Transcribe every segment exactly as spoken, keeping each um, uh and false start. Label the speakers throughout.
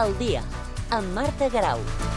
Speaker 1: Al dia, amb Marta Garau.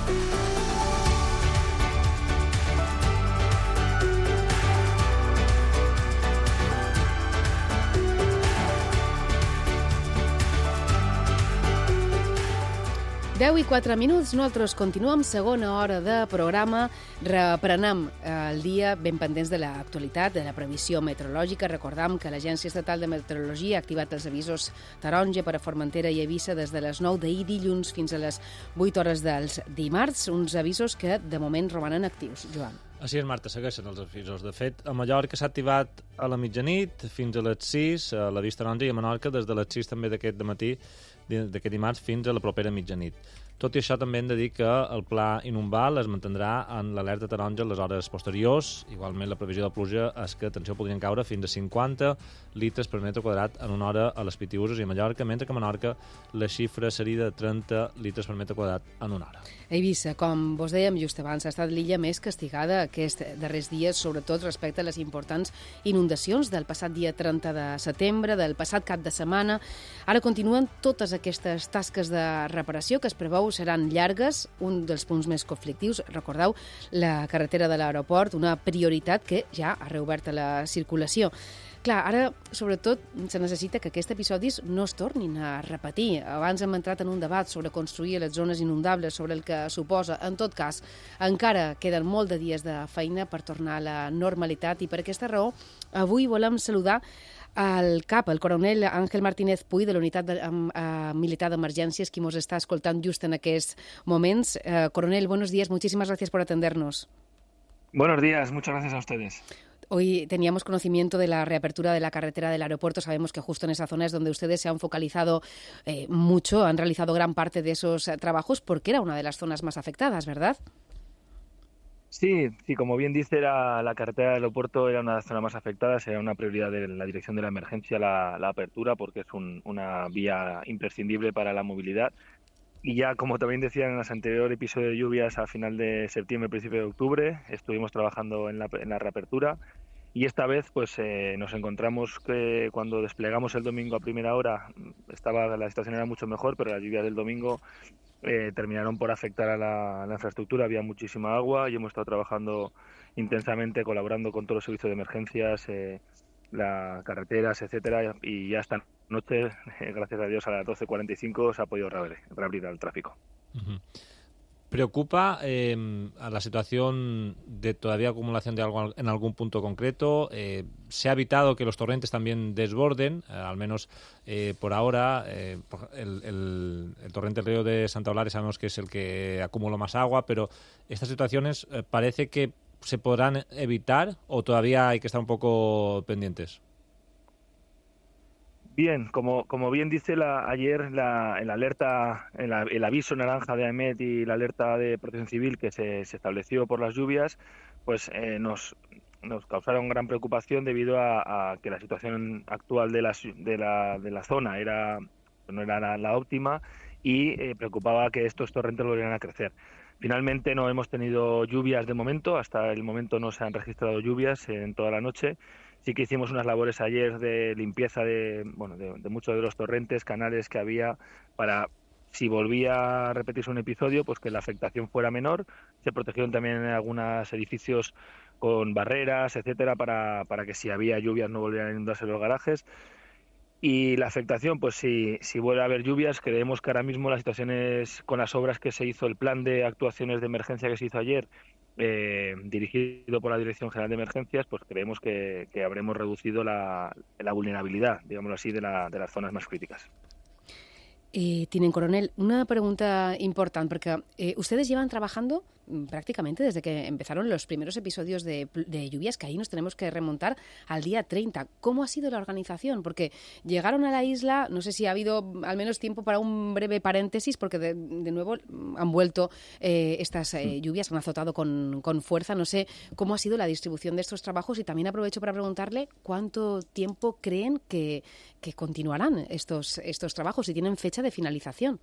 Speaker 2: deu i quatre minuts, nosaltres continuem segona hora de programa, reprenem el dia ben pendents de l'actualitat, de la previsió meteorològica. Recordam que l'Agència Estatal de Meteorologia ha activat els avisos taronja per a Formentera i Eivissa des de les nou d'ahir dilluns fins a les vuit hores dels dimarts, uns avisos que de moment romanen actius. Joan.
Speaker 3: Així és, Marta, segueixen els avisos. De fet, a Mallorca s'ha activat a la mitjanit fins a les sis, a l'avís taronja, i a Menorca des de les sis també d'aquest dematí, d'aquest dimarts, fins a la propera mitjanit. Tot i això, també hem de dir que el pla Inumbal es mantindrà en l'alerta taronja en les hores posteriors. Igualment, la previsió de pluja és que, atenció, podrien caure fins a cinquanta litres per metre quadrat en una hora a les Pitiüses i a Mallorca, mentre que a Menorca la xifra seria de trenta litres per metre quadrat en una hora.
Speaker 2: Eivissa, com vos dèiem just abans, ha estat l'illa més castigada aquests darrers dies, sobretot respecte a les importants inundacions del passat dia trenta de setembre, del passat cap de setmana. Ara continuen totes aquestes tasques de reparació que es preveu seran llargues. Un dels punts més conflictius, recordeu, la carretera de l'aeroport, una prioritat que ja ha reobert la circulació. Clar, ara, sobretot, se necessita que aquests episodis no es tornin a repetir. Abans hem entrat en un debat sobre construir les zones inundables, sobre el que suposa. En tot cas, encara queden molt de dies de feina per tornar a la normalitat i per aquesta raó avui volem saludar el cap, el coronel Ángel Martínez Puy, de la Unitat de, um, uh, Militar d'Emergències, qui ens està escoltant just en aquests moments. Uh, coronel, buenos días, muchísimas gracias por atendernos.
Speaker 4: Buenos días, muchas gracias a ustedes.
Speaker 2: Hoy teníamos conocimiento de la reapertura de la carretera del aeropuerto. Sabemos que justo en esa zona es donde ustedes se han focalizado eh, mucho, han realizado gran parte de esos eh, trabajos, porque era una de las zonas más afectadas, ¿verdad?
Speaker 4: Sí, sí, como bien dice, la, la carretera del aeropuerto era una de las zonas más afectadas, era una prioridad de la Dirección de la Emergencia la, la apertura, porque es un, una vía imprescindible para la movilidad. Y ya, como también decían en los anteriores episodios de lluvias, a final de septiembre, principio de octubre, estuvimos trabajando en la, en la reapertura. Y esta vez pues eh, nos encontramos que cuando desplegamos el domingo a primera hora, estaba la situación era mucho mejor, pero las lluvias del domingo eh, terminaron por afectar a la, a la infraestructura. Había muchísima agua y hemos estado trabajando intensamente, colaborando con todos los servicios de emergencias, eh, las carreteras, etcétera, y ya esta noche, eh, gracias a Dios, a las doce cuarenta y cinco se ha podido reabrir, reabrir el tráfico.
Speaker 3: Uh-huh. ¿Preocupa eh, a la situación de todavía acumulación de algo en algún punto concreto? Eh, ¿Se ha evitado que los torrentes también desborden? Eh, al menos eh, por ahora, eh, el, el, el torrente del río de Santa Eulalia sabemos que es el que acumula más agua, pero estas situaciones eh, parece que se podrán evitar o todavía hay que estar un poco pendientes.
Speaker 4: Bien, como, como bien dice la, ayer la, el alerta, el, el aviso naranja de AEMET y la alerta de Protección Civil que se, se estableció por las lluvias, pues eh, nos, nos causaron gran preocupación debido a, a que la situación actual de la, de la, de la zona era, no era la, la óptima y eh, preocupaba que estos torrentes volvieran a crecer. Finalmente no hemos tenido lluvias de momento, hasta el momento no se han registrado lluvias en toda la noche. Sí que hicimos unas labores ayer de limpieza de, bueno, de, de muchos de los torrentes, canales que había para, si volvía a repetirse un episodio, pues que la afectación fuera menor. Se protegieron también algunos edificios con barreras, etcétera, para, para que si había lluvias no volvieran a inundarse los garajes. Y la afectación, pues si, si vuelve a haber lluvias, creemos que ahora mismo las situaciones con las obras que se hizo, el plan de actuaciones de emergencia que se hizo ayer, eh, dirigido por la Dirección General de Emergencias, pues creemos que, que habremos reducido la, la vulnerabilidad, digámoslo así, de, la, de las zonas más críticas.
Speaker 2: Eh, Tinent Coronel, una pregunta importante, porque eh, ustedes llevan trabajando prácticamente desde que empezaron los primeros episodios de, de lluvias, que ahí nos tenemos que remontar al día treinta. ¿Cómo ha sido la organización? Porque llegaron a la isla, no sé si ha habido al menos tiempo para un breve paréntesis, porque de, de nuevo han vuelto eh, estas eh, lluvias, han azotado con, con fuerza. No sé cómo ha sido la distribución de estos trabajos y también aprovecho para preguntarle cuánto tiempo creen que, que continuarán estos, estos trabajos, si tienen fecha de finalización.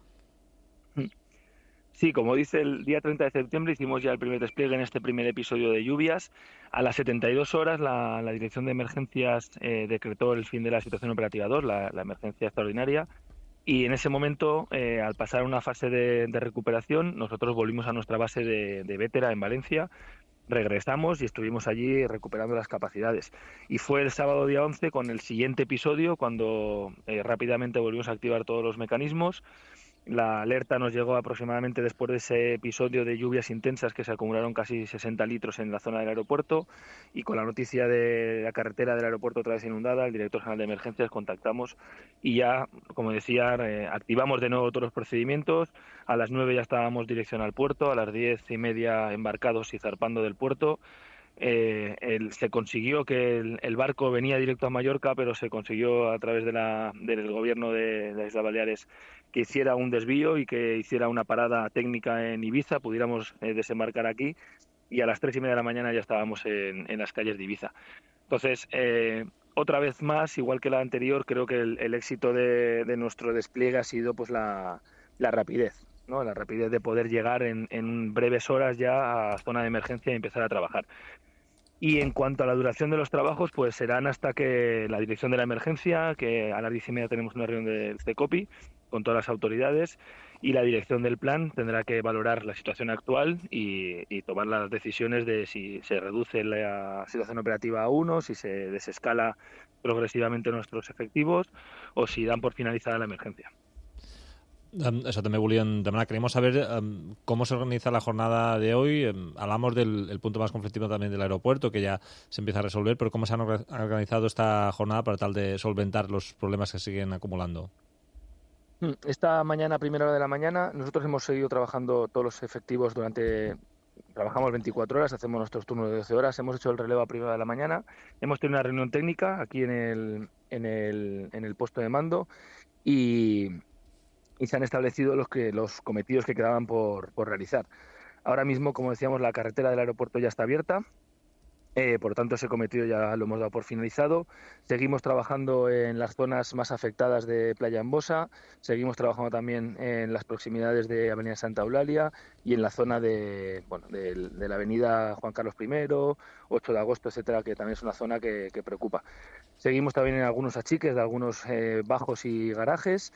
Speaker 4: Sí, como dice, el día treinta de septiembre hicimos ya el primer despliegue en este primer episodio de lluvias. A las setenta y dos horas la, la Dirección de Emergencias eh, decretó el fin de la situación operativa dos, la, la emergencia extraordinaria, Y en ese momento, eh, al pasar una fase de, de recuperación, nosotros volvimos a nuestra base de, de Bétera, en Valencia, regresamos y estuvimos allí recuperando las capacidades. Y fue el sábado día once con el siguiente episodio, cuando eh, rápidamente volvimos a activar todos los mecanismos. La alerta nos llegó aproximadamente después de ese episodio de lluvias intensas que se acumularon casi sesenta litros en la zona del aeropuerto, y con la noticia de la carretera del aeropuerto otra vez inundada, el director general de emergencias contactamos y ya, como decía, eh, activamos de nuevo todos los procedimientos. A las nueve ya estábamos dirección al puerto, a las diez y media embarcados y zarpando del puerto. Eh, el, se consiguió que el, el barco venía directo a Mallorca, pero se consiguió a través de la, del gobierno de, de las Islas Baleares que hiciera un desvío y que hiciera una parada técnica en Ibiza, pudiéramos eh, desembarcar aquí, y a las tres y media de la mañana ya estábamos en, en las calles de Ibiza. Entonces, eh, otra vez más, igual que la anterior, creo que el, el éxito de, de nuestro despliegue ha sido pues la, la rapidez, ¿no? La rapidez de poder llegar en, en breves horas ya a zona de emergencia y empezar a trabajar. Y en cuanto a la duración de los trabajos, pues serán hasta que la dirección de la emergencia, que a las diez y media tenemos una reunión del CECOPI con todas las autoridades, y la dirección del plan tendrá que valorar la situación actual y, y tomar las decisiones de si se reduce la situación operativa a uno, si se desescala progresivamente nuestros efectivos o si dan por finalizada la emergencia.
Speaker 3: Um, eso también volvían demanar. Queremos saber um, cómo se organiza la jornada de hoy. Um, hablamos del el punto más conflictivo también del aeropuerto, que ya se empieza a resolver, pero cómo se han or- organizado esta jornada para tal de solventar los problemas que siguen acumulando.
Speaker 4: Esta mañana, a primera hora de la mañana, nosotros hemos seguido trabajando todos los efectivos durante... Trabajamos veinticuatro horas, hacemos nuestros turnos de doce horas, hemos hecho el relevo a primera hora de la mañana, hemos tenido una reunión técnica aquí en el, en el, en el puesto de mando y... y se han establecido los que los cometidos que quedaban por, por realizar. Ahora mismo, como decíamos, la carretera del aeropuerto ya está abierta, eh, por lo tanto ese cometido ya lo hemos dado por finalizado. Seguimos trabajando en las zonas más afectadas de Playa Embosa, seguimos trabajando también en las proximidades de Avenida Santa Eulalia y en la zona de, bueno, de, de la Avenida Juan Carlos primero, ocho de agosto, etcétera, que también es una zona que, que preocupa. Seguimos también en algunos achiques de algunos eh, bajos y garajes,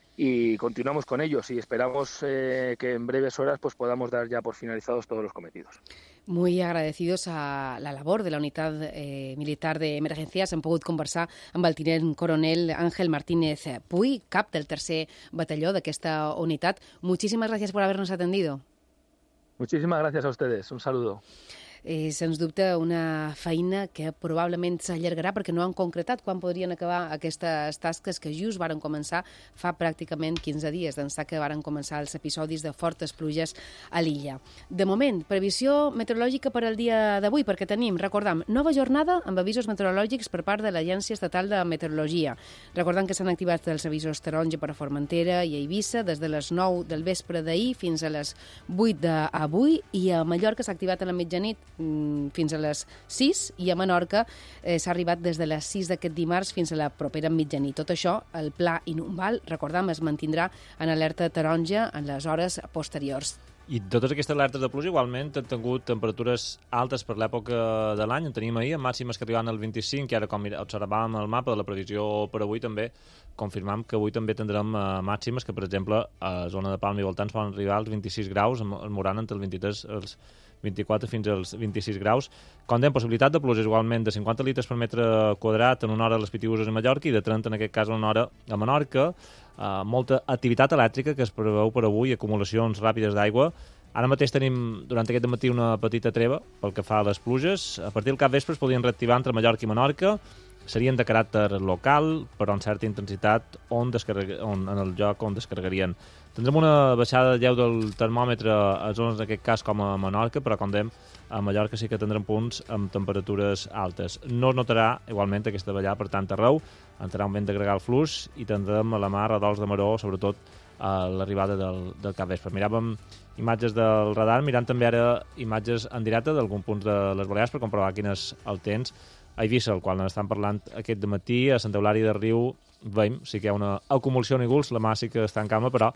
Speaker 4: y continuamos con ellos y esperamos eh, que en breves horas pues podamos dar ya por finalizados todos los cometidos.
Speaker 2: Muy agradecidos a la labor de la Unitat eh, Militar d'Emergències. Hem pogut conversar amb el tinent coronel Ángel Martínez Puy, cap del tercer batalló d'aquesta unitat. Muchísimas gracias por habernos atendido.
Speaker 4: Muchísimas gracias a ustedes. Un saludo.
Speaker 2: És, sens dubte, una feina que probablement s'allargarà perquè no han concretat quan podrien acabar aquestes tasques que just varen començar fa pràcticament quinze dies, d'ençà que varen començar els episodis de fortes pluges a l'illa. De moment, previsió meteorològica per al dia d'avui, perquè tenim, recordam, nova jornada amb avisos meteorològics per part de l'Agència Estatal de Meteorologia. Recordem que s'han activat els avisos taronja per a Formentera i a Eivissa des de les nou del vespre d'ahir fins a les vuit d'avui, i a Mallorca s'ha activat a la mitjanit fins a les sis, i a Menorca eh, s'ha arribat des de les sis d'aquest dimarts fins a la propera mitjanit. Tot això, el pla Inunval, recordam, es mantindrà en alerta taronja en les hores posteriors.
Speaker 3: I totes aquestes alertes de pluja igualment han tingut temperatures altes per l'època de l'any. En tenim ahir, amb màximes que arribaven al vint-i-cinc, i ara, com observàvem el mapa de la previsió per avui, també confirmam que avui també tindrem uh, màximes que, per exemple, a la zona de Palma i voltants poden arribar als vint-i-sis graus, el Morant entre els vint-i-tres els vint-i-quatre fins als vint-i-sis graus. Com dèiem, possibilitat de pluges igualment de cinquanta litres per metre quadrat en una hora a les Pitiüses a Mallorca i de trenta en aquest cas en una hora a Menorca. Uh, molta activitat elèctrica que es preveu per avui, acumulacions ràpides d'aigua. Ara mateix tenim durant aquest matí una petita treva pel que fa a les pluges. A partir del capvespre es podien reactivar entre Mallorca i Menorca. Serien de caràcter local, però amb certa intensitat on descarrega, on, en el lloc on descarregarien. Tindrem una baixada de lleu del termòmetre a zones, en aquest cas, com a Menorca, però com dèiem, a Mallorca sí que tindrem punts amb temperatures altes. No es notarà, igualment, aquesta ballada per tant arreu, entrarà un vent de gregal fluix i tindrem a la mar redols de maró, sobretot a l'arribada del, del capvespre. Miràvem imatges del radar, mirant també ara imatges en directe d'alguns punts de les Balears per comprovar quin és el temps. A Eivissa, el qual n'estan parlant aquest dematí, a Santa Eulària de Riu, veiem, sí que hi ha una acumulació de núvols, la mà sí que està en calma, però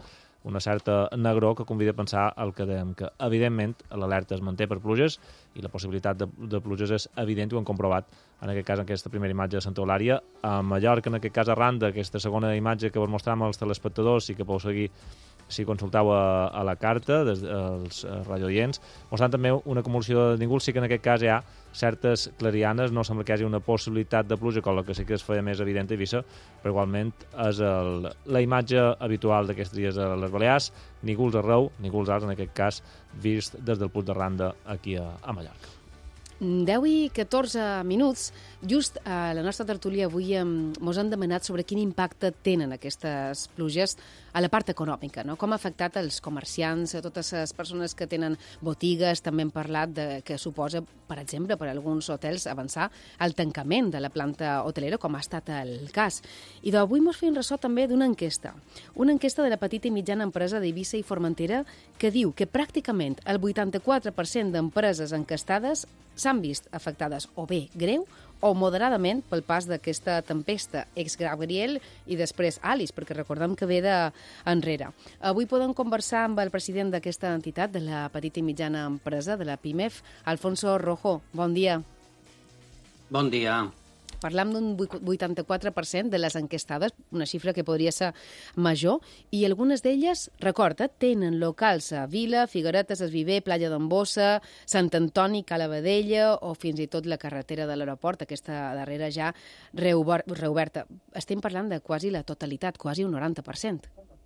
Speaker 3: una certa negror que convida a pensar el que dèiem, que evidentment l'alerta es manté per pluges i la possibilitat de, de pluges és evident, ho hem comprovat en aquest cas en aquesta primera imatge de Santa Eulària. A Mallorca, en aquest cas arran d'aquesta segona imatge que vos mostràvem als telespectadors i que podeu seguir si consulteu a, a la carta des dels radioients, mostrant també una acumulació de ningú, sí que en aquest cas hi ha certes clarianes, no sembla que hi hagi una possibilitat de pluja, com la que sí que es feia més evident a Eivissa, però igualment és el, la imatge habitual d'aquests dies a les Balears, nígols arreu, nígols alts en aquest cas, vist des del punt de Randa aquí a, a Mallorca.
Speaker 2: deu i catorze minuts. Just a la nostra tertúlia avui ens han demanat sobre quin impacte tenen aquestes pluges a la part econòmica, no? Com ha afectat els comerciants, a totes les persones que tenen botigues. També hem parlat de que suposa, per exemple, per a alguns hotels avançar el tancament de la planta hotelera, com ha estat el cas. I d'avui ens fem ressò també d'una enquesta. Una enquesta de la petita i mitjana empresa d'Eivissa i Formentera que diu que pràcticament el vuitanta-quatre per cent d'empreses enquestades s'han vist afectades o bé greu o moderadament pel pas d'aquesta tempesta ex-Gabriel i després Alice, perquè recordem que ve d'enrere. Avui podem conversar amb el president d'aquesta entitat, de la petita i mitjana empresa, de la PIMEF, Alfonso Rojo. Bon dia.
Speaker 5: Bon dia.
Speaker 2: Parlam d'un vuitanta-quatre per cent de les enquestades, una xifra que podria ser major, i algunes d'elles, recorda, tenen locals a Vila, Figueretes, Esviver, Playa d'Embossa, Sant Antoni, Cala Vedella o fins i tot la carretera de l'aeroport, aquesta darrera ja reoberta. Estem parlant de quasi la totalitat, quasi un noranta per cent.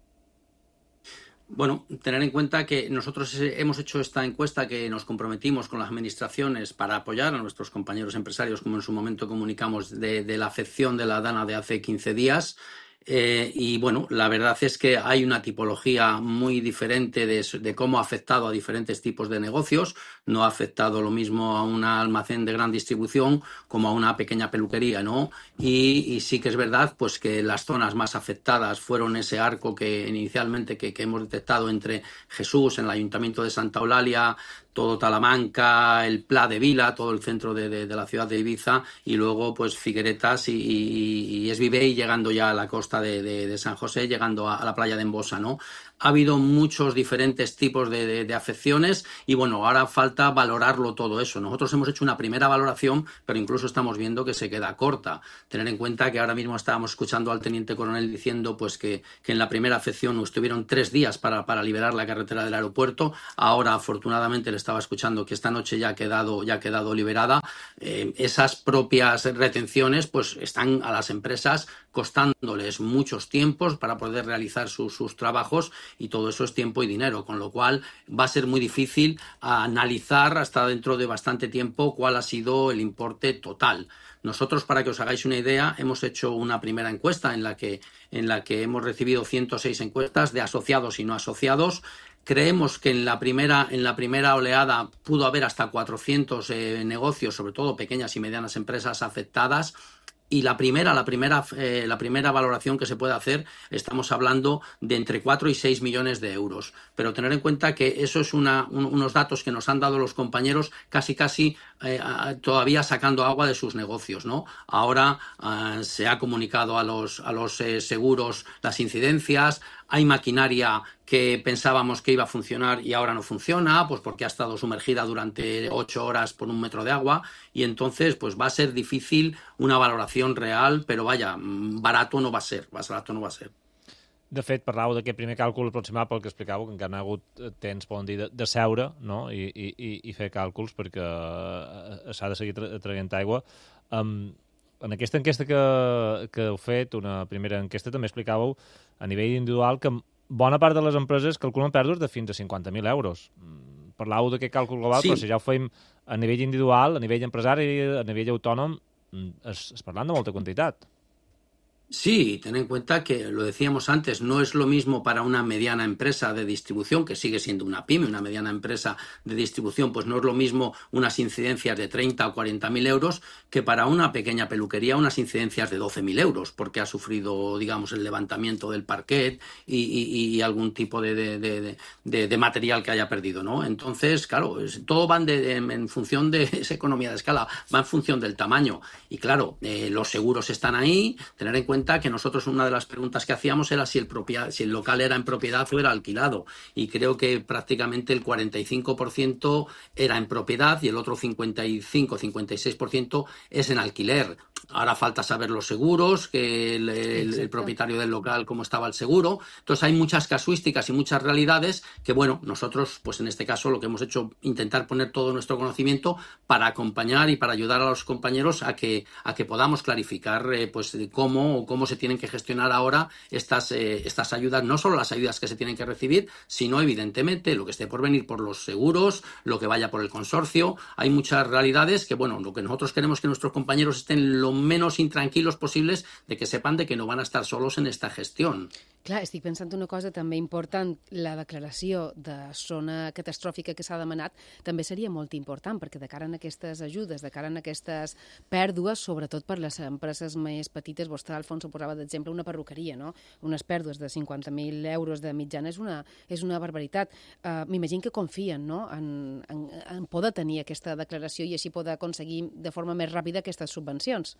Speaker 5: Bueno, tener en cuenta que nosotros hemos hecho esta encuesta que nos comprometimos con las administraciones para apoyar a nuestros compañeros empresarios, como en su momento comunicamos de, de la afección de la Dana de hace quince días. Eh, y bueno, la verdad es que hay una tipología muy diferente de, de cómo ha afectado a diferentes tipos de negocios. No ha afectado lo mismo a un almacén de gran distribución como a una pequeña peluquería, ¿no? Y, y sí que es verdad pues que las zonas más afectadas fueron ese arco que inicialmente que, que hemos detectado entre Jesús, en el Ayuntamiento de Santa Eulalia, todo Talamanca, el Pla de Vila, todo el centro de, de, de la ciudad de Ibiza, y luego pues Figueretas y, y, y Esvivey, llegando ya a la costa de, de, de San José, llegando a, a la playa de Embosa, ¿no? Ha habido muchos diferentes tipos de, de, de afecciones y bueno, ahora falta valorarlo todo eso. Nosotros hemos hecho una primera valoración, pero incluso estamos viendo que se queda corta. Tener en cuenta que ahora mismo estábamos escuchando al teniente coronel diciendo pues que, que en la primera afección estuvieron tres días para, para liberar la carretera del aeropuerto. Ahora, afortunadamente, le estaba escuchando que esta noche ya ha quedado, ya ha quedado liberada. Eh, esas propias retenciones pues están a las empresas costándoles muchos tiempos para poder realizar sus, sus trabajos, y todo eso es tiempo y dinero, con lo cual va a ser muy difícil analizar hasta dentro de bastante tiempo cuál ha sido el importe total. Nosotros, para que os hagáis una idea, hemos hecho una primera encuesta en la que, en la que hemos recibido ciento seis encuestas de asociados y no asociados. Creemos que en la primera, en la primera oleada pudo haber hasta cuatrocientos eh, negocios, sobre todo pequeñas y medianas empresas afectadas. Y la primera, la primera, eh, la primera valoración que se puede hacer, estamos hablando de entre cuatro y seis millones de euros. Pero tener en cuenta que eso es una, un, unos datos que nos han dado los compañeros casi casi eh, todavía sacando agua de sus negocios, ¿no? Ahora eh, se ha comunicado a los, a los eh, seguros las incidencias. Hay maquinaria que pensábamos que iba a funcionar y ahora no funciona, pues porque ha estado sumergida durante ocho horas por un metro de agua, y entonces pues va a ser difícil una valoración real, però vaja, barato no va ser, barato no va ser.
Speaker 3: De fet, parlàveu d'aquest primer càlcul aproximat pel que explicàveu, que encara no ha hagut temps, poden dir, de, de seure, no? I, i, i fer càlculs, perquè s'ha de seguir tra traient aigua. Um, en aquesta enquesta que, que heu fet, una primera enquesta, també explicàveu a nivell individual que bona part de les empreses calculen pèrdues de fins a cinquanta mil euros. Parlàveu d'aquest càlcul global, sí. Però si ja ho fem a nivell individual, a nivell empresari, a nivell autònom, es, es parlant de molta quantitat.
Speaker 5: Sí, ten en cuenta que, lo decíamos antes, no es lo mismo para una mediana empresa de distribución, que sigue siendo una pyme, una mediana empresa de distribución, pues no es lo mismo unas incidencias de treinta o cuarenta mil euros que para una pequeña peluquería unas incidencias de doce mil euros, porque ha sufrido, digamos, el levantamiento del parquet y, y, y algún tipo de, de, de, de, de material que haya perdido, ¿no? Entonces, claro, es, todo va de, en, en función de esa economía de escala, va en función del tamaño. Y claro, eh, los seguros están ahí, tener en cuenta cuenta que nosotros una de las preguntas que hacíamos era si el, propia, si el local era en propiedad o era alquilado. Y creo que prácticamente el cuarenta y cinco por ciento era en propiedad y el otro cincuenta y cinco a cincuenta y seis por ciento es en alquiler. Ahora falta saber los seguros, que el, el, el propietario del local, cómo estaba el seguro. Entonces hay muchas casuísticas y muchas realidades que, bueno, nosotros, pues en este caso, lo que hemos hecho, intentar poner todo nuestro conocimiento para acompañar y para ayudar a los compañeros a que, a que podamos clarificar eh, pues cómo o cómo se tienen que gestionar ahora estas, eh, estas ayudas, no solo las ayudas que se tienen que recibir, sino evidentemente lo que esté por venir por los seguros, lo que vaya por el consorcio. Hay muchas realidades que, bueno, lo que nosotros queremos es que nuestros compañeros estén lo menos intranquilos posibles, de que sepan de que no van a estar solos en esta gestión.
Speaker 2: Clar, estic pensant una cosa també important, la declaració de zona catastròfica que s'ha demanat també seria molt important, perquè de cara a aquestes ajudes, de cara a aquestes pèrdues, sobretot per les empreses més petites, vostè, Alfonso, posava d'exemple una perruqueria, no? Unes pèrdues de cinquanta mil euros de mitjana és una, és una barbaritat. Uh, M'imagino que confien, no?, en, en, en poder tenir aquesta declaració i així poder aconseguir de forma més ràpida aquestes subvencions.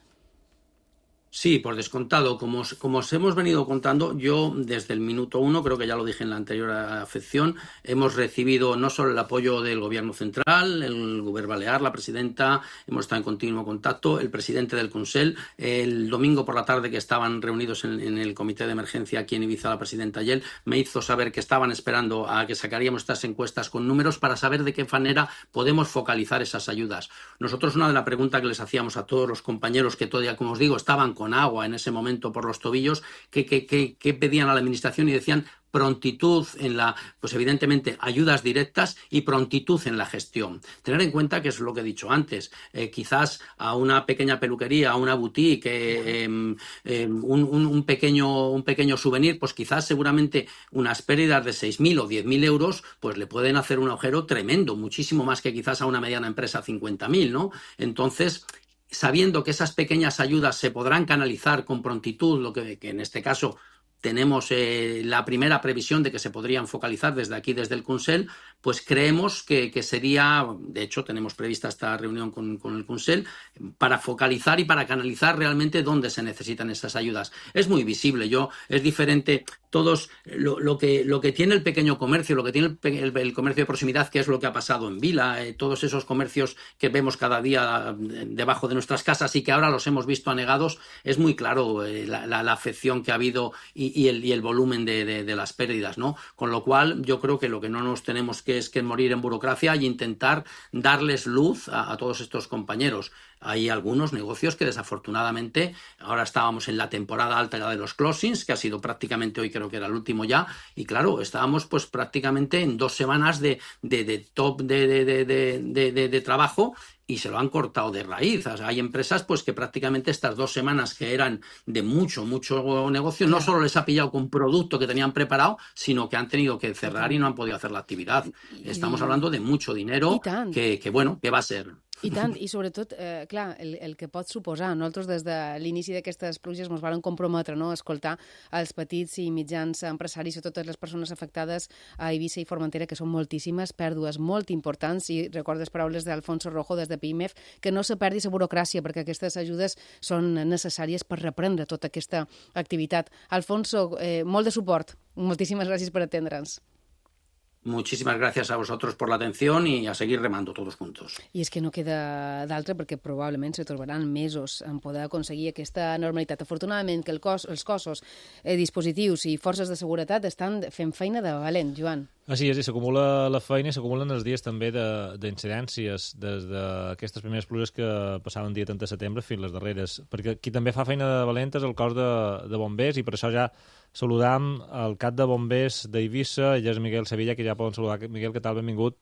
Speaker 5: Sí, por descontado. Como os, como os hemos venido contando, yo desde el minuto uno, creo que ya lo dije en la anterior afección, hemos recibido no solo el apoyo del Gobierno Central, el Govern Balear, la presidenta, hemos estado en continuo contacto, el presidente del Consell. El domingo por la tarde, que estaban reunidos en, en el comité de emergencia aquí en Ibiza, la presidenta y él, me hizo saber que estaban esperando a que sacaríamos estas encuestas con números para saber de qué manera podemos focalizar esas ayudas. Nosotros, una de las preguntas que les hacíamos a todos los compañeros que todavía, como os digo, estaban con agua en ese momento por los tobillos, que, que, que, que pedían a la administración y decían prontitud en la, pues evidentemente ayudas directas y prontitud en la gestión. Tener en cuenta que es lo que he dicho antes, eh, quizás a una pequeña peluquería, a una boutique, eh, eh, eh, un, un, un, pequeño, un pequeño souvenir, pues quizás seguramente unas pérdidas de seis mil o diez mil euros, pues le pueden hacer un agujero tremendo, muchísimo más que quizás a una mediana empresa cincuenta mil, ¿no? Entonces, sabiendo que esas pequeñas ayudas se podrán canalizar con prontitud, lo que, que en este caso tenemos eh, la primera previsión de que se podrían focalizar desde aquí, desde el Consell, pues creemos que, que sería, de hecho tenemos prevista esta reunión con, con el Consell, para focalizar y para canalizar realmente dónde se necesitan esas ayudas. Es muy visible, yo es diferente, todos, lo, lo, que, lo que tiene el pequeño comercio, lo que tiene el, el, el comercio de proximidad, que es lo que ha pasado en Vila, eh, todos esos comercios que vemos cada día debajo de nuestras casas y que ahora los hemos visto anegados, es muy claro eh, la, la, la afección que ha habido y, y, el, y el volumen de, de, de las pérdidas, ¿no? Con lo cual yo creo que lo que no nos tenemos que es que morir en burocracia y intentar darles luz a, a todos estos compañeros. Hay algunos negocios que desafortunadamente, ahora estábamos en la temporada alta de los closings, que ha sido prácticamente hoy, creo que era el último ya, y claro, estábamos pues prácticamente en dos semanas de, de, de top de, de, de, de, de, de trabajo, y se lo han cortado de raíz. O sea, hay empresas pues que prácticamente estas dos semanas que eran de mucho, mucho negocio, no solo les ha pillado con producto que tenían preparado, sino que han tenido que cerrar y no han podido hacer la actividad. Estamos hablando de mucho dinero que, que bueno, que va a ser.
Speaker 2: I tant, i sobretot, eh, clar, el, el que pot suposar. Nosaltres des de l'inici d'aquestes pluges ens vam comprometre, no?, a escoltar els petits i mitjans empresaris i totes les persones afectades a Eivissa i Formentera, que són moltíssimes, pèrdues molt importants, i recordo les paraules d'Alfonso Rojo des de P I M E F, que no se perdi la burocràcia, perquè aquestes ajudes són necessàries per reprendre tota aquesta activitat. Alfonso, eh, molt de suport. Moltíssimes gràcies per atendre'ns.
Speaker 5: Muchísimas gracias a vosotros por la atención y a seguir remando todos juntos.
Speaker 2: I és que no queda d'altre, perquè probablement se trobaran mesos en poder aconseguir aquesta normalitat. Afortunadament que el cos, els cossos, eh, dispositius i forces de seguretat estan fent feina de valent, Joan.
Speaker 3: Així és, i s'acumula la feina i s'acumulen els dies també d'incidències des d'aquestes primeres pluges que passaven el dia trenta de setembre fins les darreres, perquè qui també fa feina de valent és el cos de, de bombers, i per això ja saludam el cap de bombers d'Eivissa, ell és Miguel Sevilla, que ja poden saludar. Miguel, què tal? Benvingut.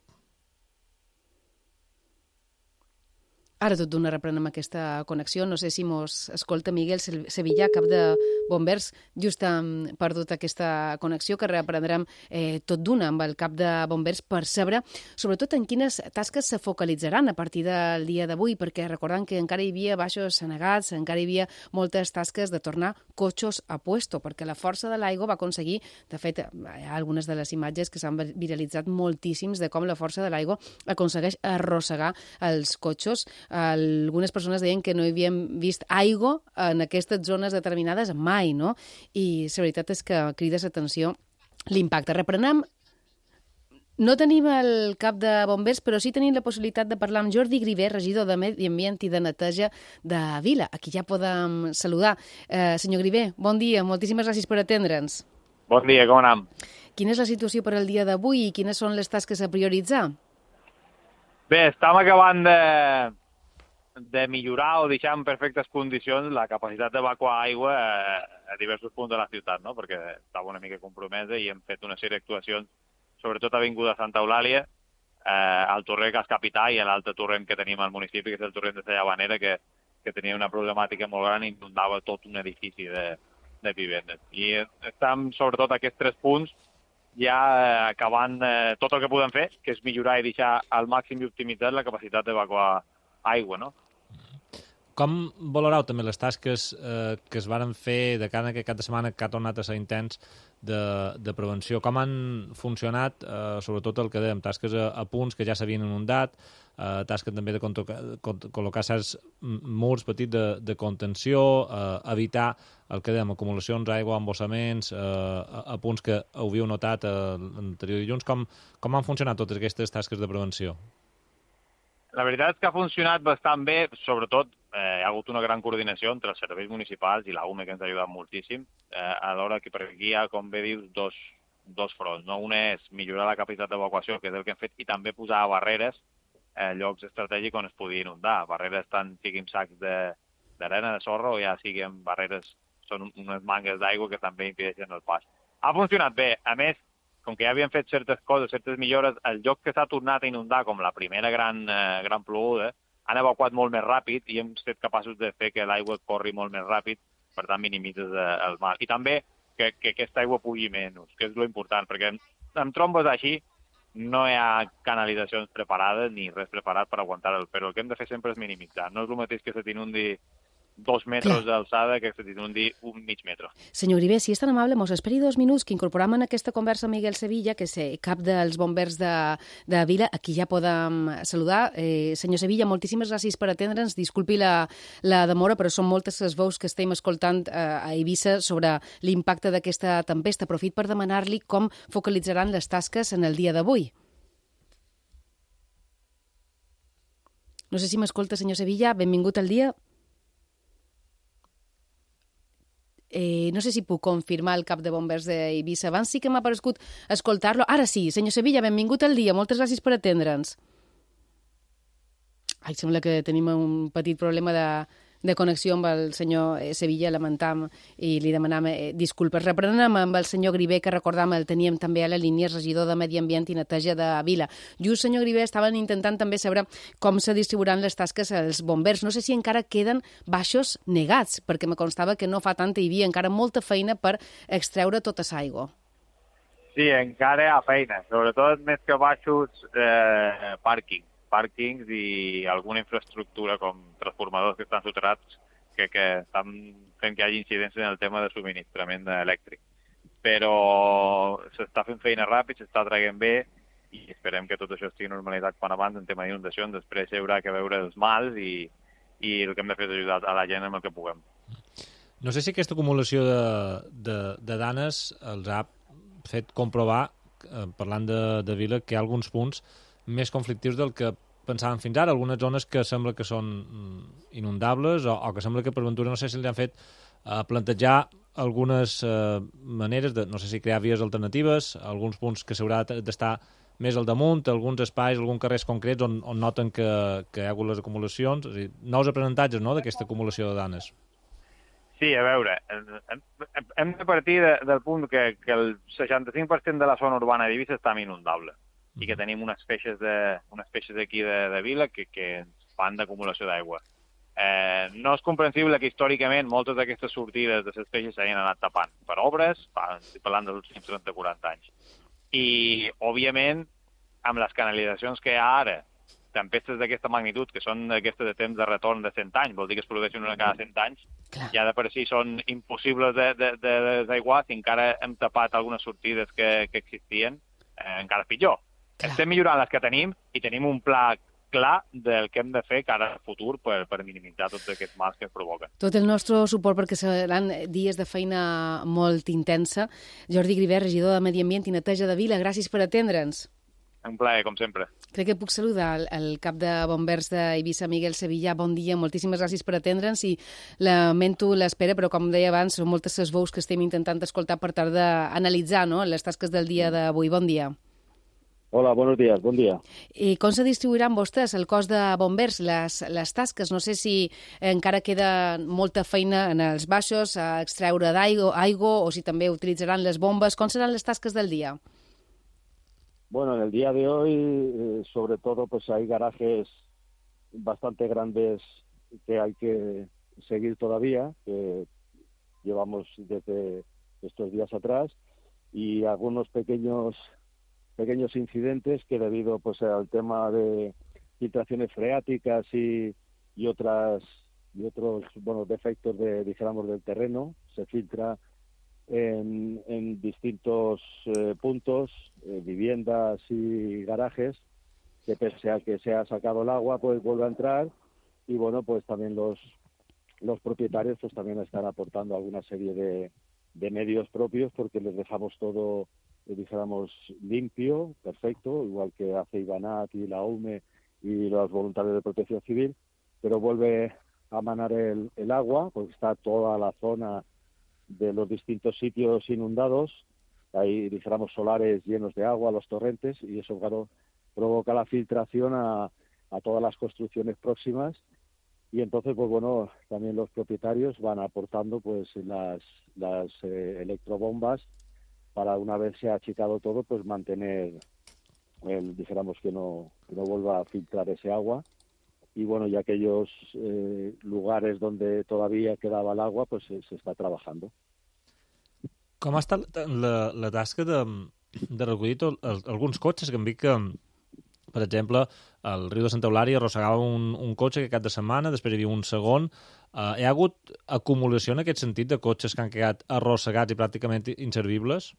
Speaker 2: Ara tot d'una reprenem aquesta connexió. No sé si mos escolta Miguel Sevilla, cap de bombers. Just hem perdut aquesta connexió, que reprendrem eh, tot d'una amb el cap de bombers per saber, sobretot, en quines tasques se focalitzaran a partir del dia d'avui, perquè recordant que encara hi havia baixos anegats, encara hi havia moltes tasques de tornar cotxos a puesto, perquè la força de l'aigua va aconseguir, de fet, hi ha algunes de les imatges que s'han viralitzat moltíssims de com la força de l'aigua aconsegueix arrossegar els cotxos algunes persones deien que no havien vist aigua en aquestes zones determinades mai, no? I la veritat és que crida l'atenció l'impacte. Reprenem. No tenim el cap de bombers, però sí tenim la possibilitat de parlar amb Jordi Griver, regidor de Medi Ambient i de Neteja de Vila. Aquí ja podem saludar. Eh, senyor Griver, bon dia, moltíssimes gràcies per atendre'ns.
Speaker 6: Bon dia, com anem?
Speaker 2: Quina és la situació per al dia d'avui i quines són les tasques a prioritzar?
Speaker 6: Bé, estem acabant de, de millorar o deixar en perfectes condicions la capacitat d'evacuar aigua a, a diversos punts de la ciutat, no? Perquè estava una mica compromesa i hem fet una sèrie d'actuacions, sobretot a Avinguda Santa Eulàlia, eh, al torrent Cas Capità i a l'altre torrent que tenim al municipi, que és el torrent de la Llavanera, que, que tenia una problemàtica molt gran i inundava tot un edifici de, de vivendes. I estem, sobretot, aquests tres punts ja eh, acabant eh, tot el que podem fer, que és millorar i deixar al màxim i optimitzar la capacitat d'evacuar aigua, no?
Speaker 3: Com valoreu també les tasques eh, que es varen fer de cara a aquest cap de setmana que ha tornat a ser intens de, de prevenció? Com han funcionat, eh, sobretot el que dèiem, tasques a, a punts que ja s'havien inundat, eh, tasques també de col·locar certs murs petits de, de contenció, eh, evitar el que dèiem, acumulacions d'aigua, embossaments, eh, a, a punts que hauríeu notat eh, l'anterior dilluns. Com, com han funcionat totes aquestes tasques de prevenció?
Speaker 6: La veritat és que ha funcionat bastant bé, sobretot eh, hi ha hagut una gran coordinació entre els serveis municipals i l'A U M E, que ens ha ajudat moltíssim, eh, alhora que per aquí hi ha, com bé dius, dos, dos fronts. No? Un és millorar la capacitat d'evacuació, que és el que hem fet, i també posar barreres a eh, llocs estratègics on es podia inundar. Barreres tant siguin sacs d'arena, de, de sorra, o ja siguin barreres, són unes mangues d'aigua que també impedeixen el pas. Ha funcionat bé. A més, com que ja havien fet certes coses, certes millores, el lloc que s'ha tornat a inundar, com la primera gran, eh, gran ploguda, han evacuat molt més ràpid i hem estat capaços de fer que l'aigua corri molt més ràpid, per tant minimitzes eh, el mal. I també que, que aquesta aigua pugui menys, que és lo important, perquè amb trombes així no hi ha canalitzacions preparades ni res preparat per aguantar-el, però el que hem de fer sempre és minimitzar. No és el mateix que se t'inundi dos metres d'alçada que se t'inundi un mig metre.
Speaker 2: Senyor Griver, si és tan amable, mos esperi dos minuts que incorporam en aquesta conversa Miguel Sevilla, que és cap dels bombers de, de Vila. Aquí ja podem saludar. Eh, senyor Sevilla, moltíssimes gràcies per atendre'ns. Disculpi la, la demora, però són moltes les veus que estem escoltant eh, a Eivissa sobre l'impacte d'aquesta tempesta. Aprofit per demanar-li com focalitzaran les tasques en el dia d'avui. No sé si m'escolta, senyor Sevilla. Benvingut al dia. Eh, no sé si puc confirmar el cap de bombers d'Eivissa. Abans sí que m'ha parescut escoltar-lo. Ara sí, senyor Sevilla, benvingut al dia. Moltes gràcies per atendre'ns. Ai, sembla que tenim un petit problema de, de connexió amb el senyor Sevilla, lamentam i li demanam eh, disculpes. Reprenem amb el senyor Griver, que recordam el teníem també a la línia, regidor de Medi Ambient i Neteja de Vila. Just, senyor Griver, estaven intentant també saber com se distribuiran les tasques als bombers. No sé si encara queden baixos negats, perquè me constava que no fa tant hi havia encara molta feina per extreure tota l'aigua.
Speaker 6: Sí, encara hi ha feina, sobretot més que baixos eh, pàrquing. pàrquings i alguna infraestructura com transformadors que estan soterrats que, que estan fent que hi hagi incidències en el tema de subministrament elèctric. Però s'està fent feina ràpid, s'està traient bé i esperem que tot això estigui normalitzat quan abans en tema d'inundacions. Després hi haurà que veure els mals i, i el que hem de fer és ajudar a la gent amb el que puguem.
Speaker 3: No sé si aquesta acumulació de, de, de danes els ha fet comprovar, eh, parlant de, de Vila, que hi ha alguns punts més conflictius del que pensàvem fins ara. Algunes zones que sembla que són inundables o, o que sembla que per ventura, no sé si els han fet eh, plantejar algunes eh, maneres de, no sé si crear vies alternatives, alguns punts que s'haurà d'estar més al damunt, alguns espais, alguns carrers concrets on, on noten que, que hi ha hagut les acumulacions, és a dir, nous aprenentatges, no?, d'aquesta acumulació de danes.
Speaker 6: Sí, a veure, hem, hem de partir de, del punt que, que el seixanta-cinc per cent de la zona urbana d'Eivissa està inundable i que tenim unes feixes de, unes feixes aquí de, de Vila que, que fan d'acumulació d'aigua. Eh, no és comprensible que històricament moltes d'aquestes sortides de les feixes s'hagin anat tapant per obres, estic parlant dels últims trenta o quaranta anys. I, òbviament, amb les canalitzacions que hi ha ara, tempestes d'aquesta magnitud, que són aquestes de temps de retorn de cent anys, vol dir que es produeixen una cada cent anys, clar, ja de per si són impossibles de, de, de desaiguar. Si encara hem tapat algunes sortides que, que existien, eh, encara pitjor. Clar. Estem millorant les que tenim i tenim un pla clar del que hem de fer cara al futur per, per minimitzar tots aquests mals que es provoquen.
Speaker 2: Tot el nostre suport perquè seran dies de feina molt intensa. Jordi Griver, regidor de Medi Ambient i Neteja de Vila, gràcies per atendre'ns.
Speaker 6: Un plaer, com sempre.
Speaker 2: Crec que puc saludar el, el cap de bombers d'Eivissa, Miguel Sevillà. Bon dia, moltíssimes gràcies per atendre'ns i lamento l'espera, però com deia abans, són moltes les veus que estem intentant escoltar per tal d'analitzar, no?, les tasques del dia d'avui. Bon dia.
Speaker 7: Hola, buenos días, bon dia.
Speaker 2: I com se distribuiran vostès, el cos de bombers, les, les tasques? No sé si encara queda molta feina en els baixos, a extreure d'aigua, aigua, o si també utilitzaran les bombes. Com seran les tasques del dia?
Speaker 7: Bueno, en el día de hoy, eh, sobre todo, pues hay garajes bastante grandes que hay que seguir todavía, que llevamos desde estos días atrás, y algunos pequeños pequeños incidentes que debido pues al tema de filtraciones freáticas y, y otras y otros bueno defectos de dijéramos del terreno, se filtra En, en distintos eh, puntos, eh, viviendas y garajes, que pese a que se ha sacado el agua, pues vuelve a entrar, y bueno, pues también los los propietarios pues también están aportando alguna serie de, de medios propios, porque les dejamos todo, eh, dijéramos, limpio, perfecto, igual que hace Ibanat y la U M E y los voluntarios de protección civil, pero vuelve a manar el, el agua, porque está toda la zona de los distintos sitios inundados, hay, dijéramos, solares llenos de agua, los torrentes, y eso, claro, provoca la filtración a, a todas las construcciones próximas, y entonces, pues bueno, también los propietarios van aportando pues las, las eh, electrobombas para, una vez se ha achicado todo, pues mantener, el, dijéramos, que no, que no vuelva a filtrar ese agua. Y bueno, ya aquellos eh, lugares donde todavía quedaba el agua, pues se, se està trabajando.
Speaker 3: Com ha estat la, la tasca de, de recollir tot, el, alguns cotxes? Que em dic que, per exemple, al riu de Santa Eulària arrossegava un, un cotxe que cap de setmana, després hi havia un segon. Uh, hi ha hagut acumulació en aquest sentit de cotxes que han quedat arrossegats i pràcticament inservibles?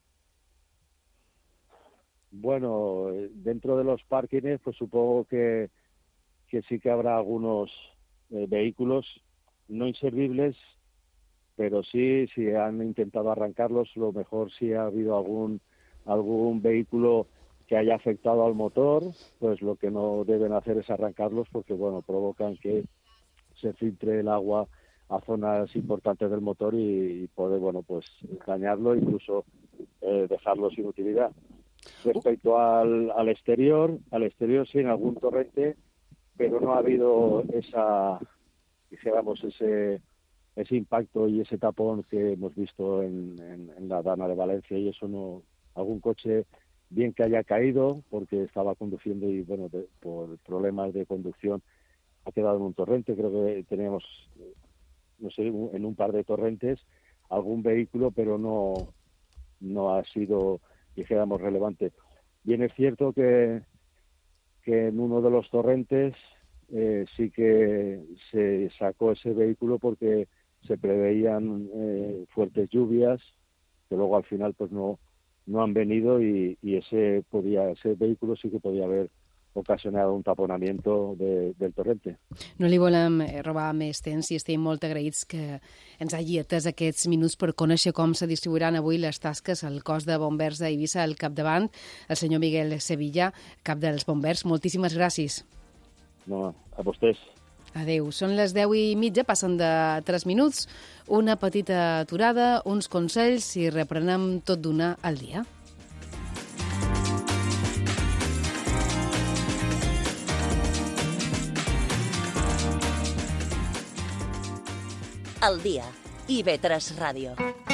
Speaker 7: Bueno, dentro de los parkings, pues supongo que que sí que habrá algunos eh, vehículos no inservibles, pero sí, si han intentado arrancarlos, lo mejor si ha habido algún algún vehículo que haya afectado al motor, pues lo que no deben hacer es arrancarlos, porque bueno, provocan que se filtre el agua a zonas importantes del motor y, y puede, bueno, pues dañarlo, incluso eh, dejarlo sin utilidad. Respecto al, al exterior, al exterior sí, en algún torrente, pero no ha habido esa, dijéramos, ese ese impacto y ese tapón que hemos visto en, en, en la Dana de Valencia, y eso no, algún coche bien que haya caído porque estaba conduciendo y bueno, de, por problemas de conducción ha quedado en un torrente. Creo que teníamos, no sé, en un par de torrentes algún vehículo, pero no no ha sido, dijéramos, relevante. Bien es cierto que que en uno de los torrentes eh, sí que se sacó ese vehículo porque se preveían eh, fuertes lluvias, que luego al final pues no no han venido, y, y ese podía ese vehículo sí que podía haber ocasionado un taponamiento de, del torrente.
Speaker 2: No li volem robar més temps i estem molt agraïts que ens hagi atès aquests minuts per conèixer com se distribuiran avui les tasques al cos de bombers d'Eivissa al capdavant, el senyor Miguel Sevillà, cap dels bombers. Moltíssimes gràcies.
Speaker 7: No, a vostès.
Speaker 2: Adéu. Són les deu i mitja, passen de tres minuts, una petita aturada, uns consells i reprenem tot d'una al dia.
Speaker 1: Al dia. I ve tres Ràdio.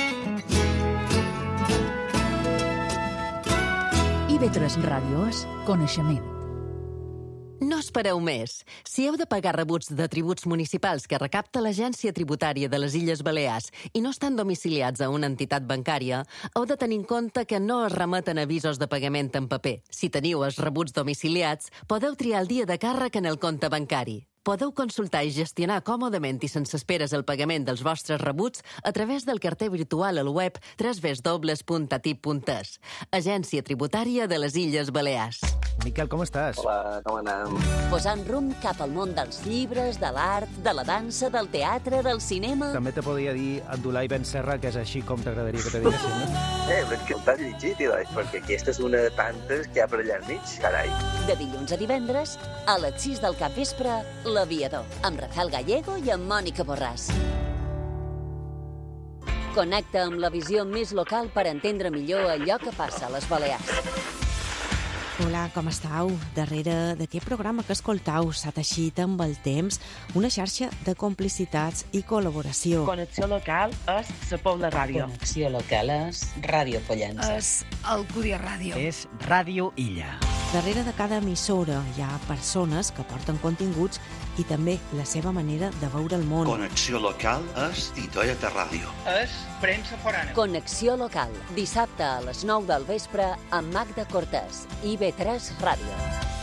Speaker 8: I ve tres Ràdio és coneixement.
Speaker 9: No espereu més. Si heu de pagar rebuts de tributs municipals que recapta l'Agència Tributària de les Illes Balears i no estan domiciliats a una entitat bancària, heu de tenir en compte que no es remeten avisos de pagament en paper. Si teniu els rebuts domiciliats, podeu triar el dia de càrrec en el compte bancari. Podeu consultar i gestionar còmodament i sense esperes el pagament dels vostres rebuts a través del carter virtual al web w w w punt atip punt es. Agència Tributària de les Illes Balears.
Speaker 10: Miquel, com estàs?
Speaker 11: Hola, com anem?
Speaker 1: Posant rumb cap al món dels llibres, de l'art, de la dansa, del teatre, del cinema...
Speaker 10: També te podria dir Abdulai Ben Serra, que és així com t'agradaria que te diguessin, no?
Speaker 11: Eh, però és que el t'has llegit, Ilai, perquè aquesta és una de tantes que hi ha per allà enmig, carai.
Speaker 1: De dilluns a divendres, a les sis del capvespre, L'Aviador, amb Rafael Gallego i amb Mònica Borràs. Connecta amb la visió més local per entendre millor allò que passa a les Balears.
Speaker 12: Hola, com estàu? Darrere d'aquest programa que escoltau s'ha teixit amb el temps una xarxa de complicitats i col·laboració.
Speaker 13: Connexió local és la Pobla Ràdio.
Speaker 14: Connexió local és Ràdio Pollença.
Speaker 15: És Alcúdia Ràdio.
Speaker 10: És Ràdio Illa.
Speaker 12: Darrere de cada emissora hi ha persones que porten continguts i també la seva manera de veure el món.
Speaker 16: Connexió local és Titoieta Ràdio.
Speaker 13: És Premsa Forana.
Speaker 1: Connexió local, dissabte a les nou del vespre amb Magda Cortés, I B tres Ràdio.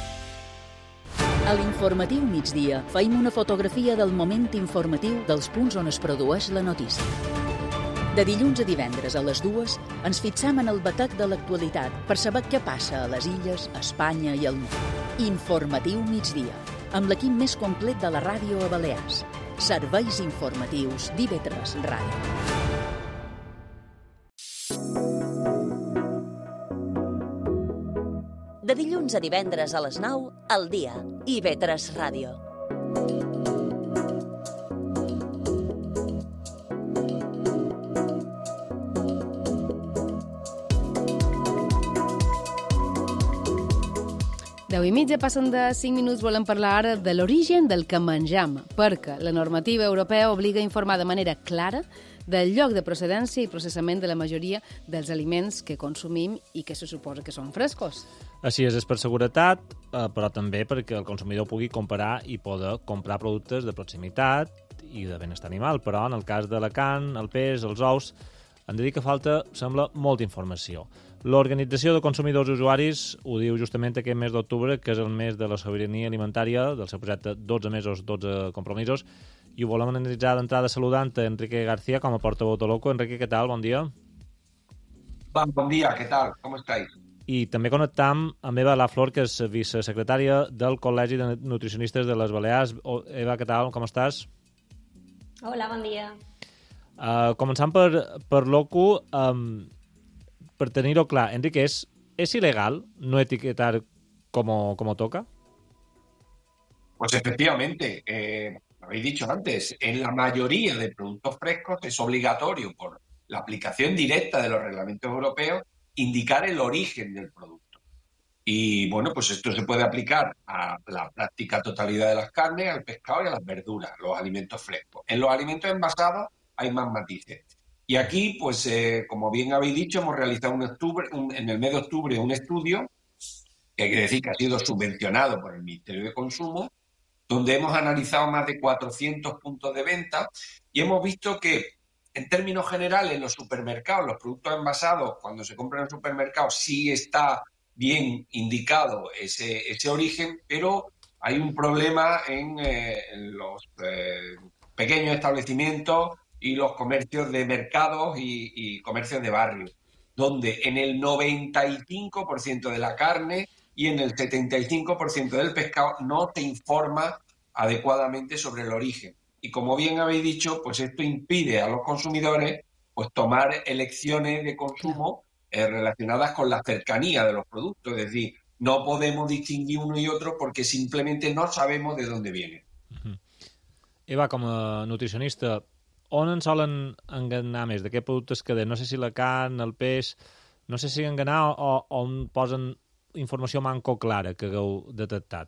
Speaker 8: A l'informatiu migdia feim una fotografia del moment informatiu dels punts on es produeix la notícia. De dilluns a divendres a les dues ens fixam en el batec de l'actualitat per saber què passa a les illes, a Espanya i al món. Informatiu migdia, amb l'equip més complet de la ràdio a Balears. Serveis informatius d'I B tres Ràdio.
Speaker 1: De dilluns a divendres a les nou, al dia, I B tres Ràdio.
Speaker 2: deu i mitja, passen de cinc minuts, volem parlar ara de l'origen del que menjam, perquè la normativa europea obliga a informar de manera clara del lloc de procedència i processament de la majoria dels aliments que consumim i que se suposa que són frescos.
Speaker 3: Així és, és per seguretat, eh, però també perquè el consumidor pugui comparar i poder comprar productes de proximitat i de benestar animal. Però en el cas de la carn, el peix, els ous, hem de dir que falta, sembla, molta informació. L'Organització de Consumidors i Usuaris ho diu justament aquest mes d'octubre, que és el mes de la sobirania alimentària, del seu projecte dotze mesos, dotze compromisos, i ho volem analitzar d'entrada saludant a Enrique García com a portaveu de Loco. Enrique, què tal? Bon dia.
Speaker 17: Bon, bon dia, què tal? Com estáis?
Speaker 3: I també connectam amb Eva Laflor, que és vicesecretària del Col·legi de Nutricionistes de les Balears. Oh, Eva, què tal? Com estàs?
Speaker 18: Hola, bon dia.
Speaker 3: Uh, començant per, per Loco, um, per tenir-ho clar, Enrique, ¿es, ¿es ilegal no etiquetar como, como toca?
Speaker 17: Pues efectivamente, eh, lo habéis dicho antes, en la mayoría de productos frescos es obligatorio por la aplicación directa de los reglamentos europeos indicar el origen del producto. Y bueno, pues esto se puede aplicar a la práctica totalidad de las carnes, al pescado y a las verduras, los alimentos frescos. En los alimentos envasados hay más matices. Y aquí, pues, eh, como bien habéis dicho, hemos realizado un octubre, un, en el mes de octubre un estudio, que hay que decir que ha sido subvencionado por el Ministerio de Consumo, donde hemos analizado más de cuatrocientos puntos de venta y hemos visto que, en términos generales, en los supermercados, los productos envasados, cuando se compran en el supermercado, sí está bien indicado ese, ese origen, pero hay un problema en, eh, en los eh, pequeños establecimientos y los comercios de mercados y, y comercios de barrio, donde en el noventa y cinco por ciento de la carne y en el setenta y cinco por ciento del pescado no se informa adecuadamente sobre el origen. Y como bien habéis dicho, pues esto impide a los consumidores pues tomar elecciones de consumo eh, relacionadas con la cercanía de los productos. Es decir, no podemos distinguir uno y otro porque simplemente no sabemos de dónde vienen.
Speaker 3: Uh-huh. Eva, com a nutricionista, on en solen enganar més? De què productes queden? No sé si la carn, el peix... No sé si enganar o, o on posen informació manco clara que hagueu detectat.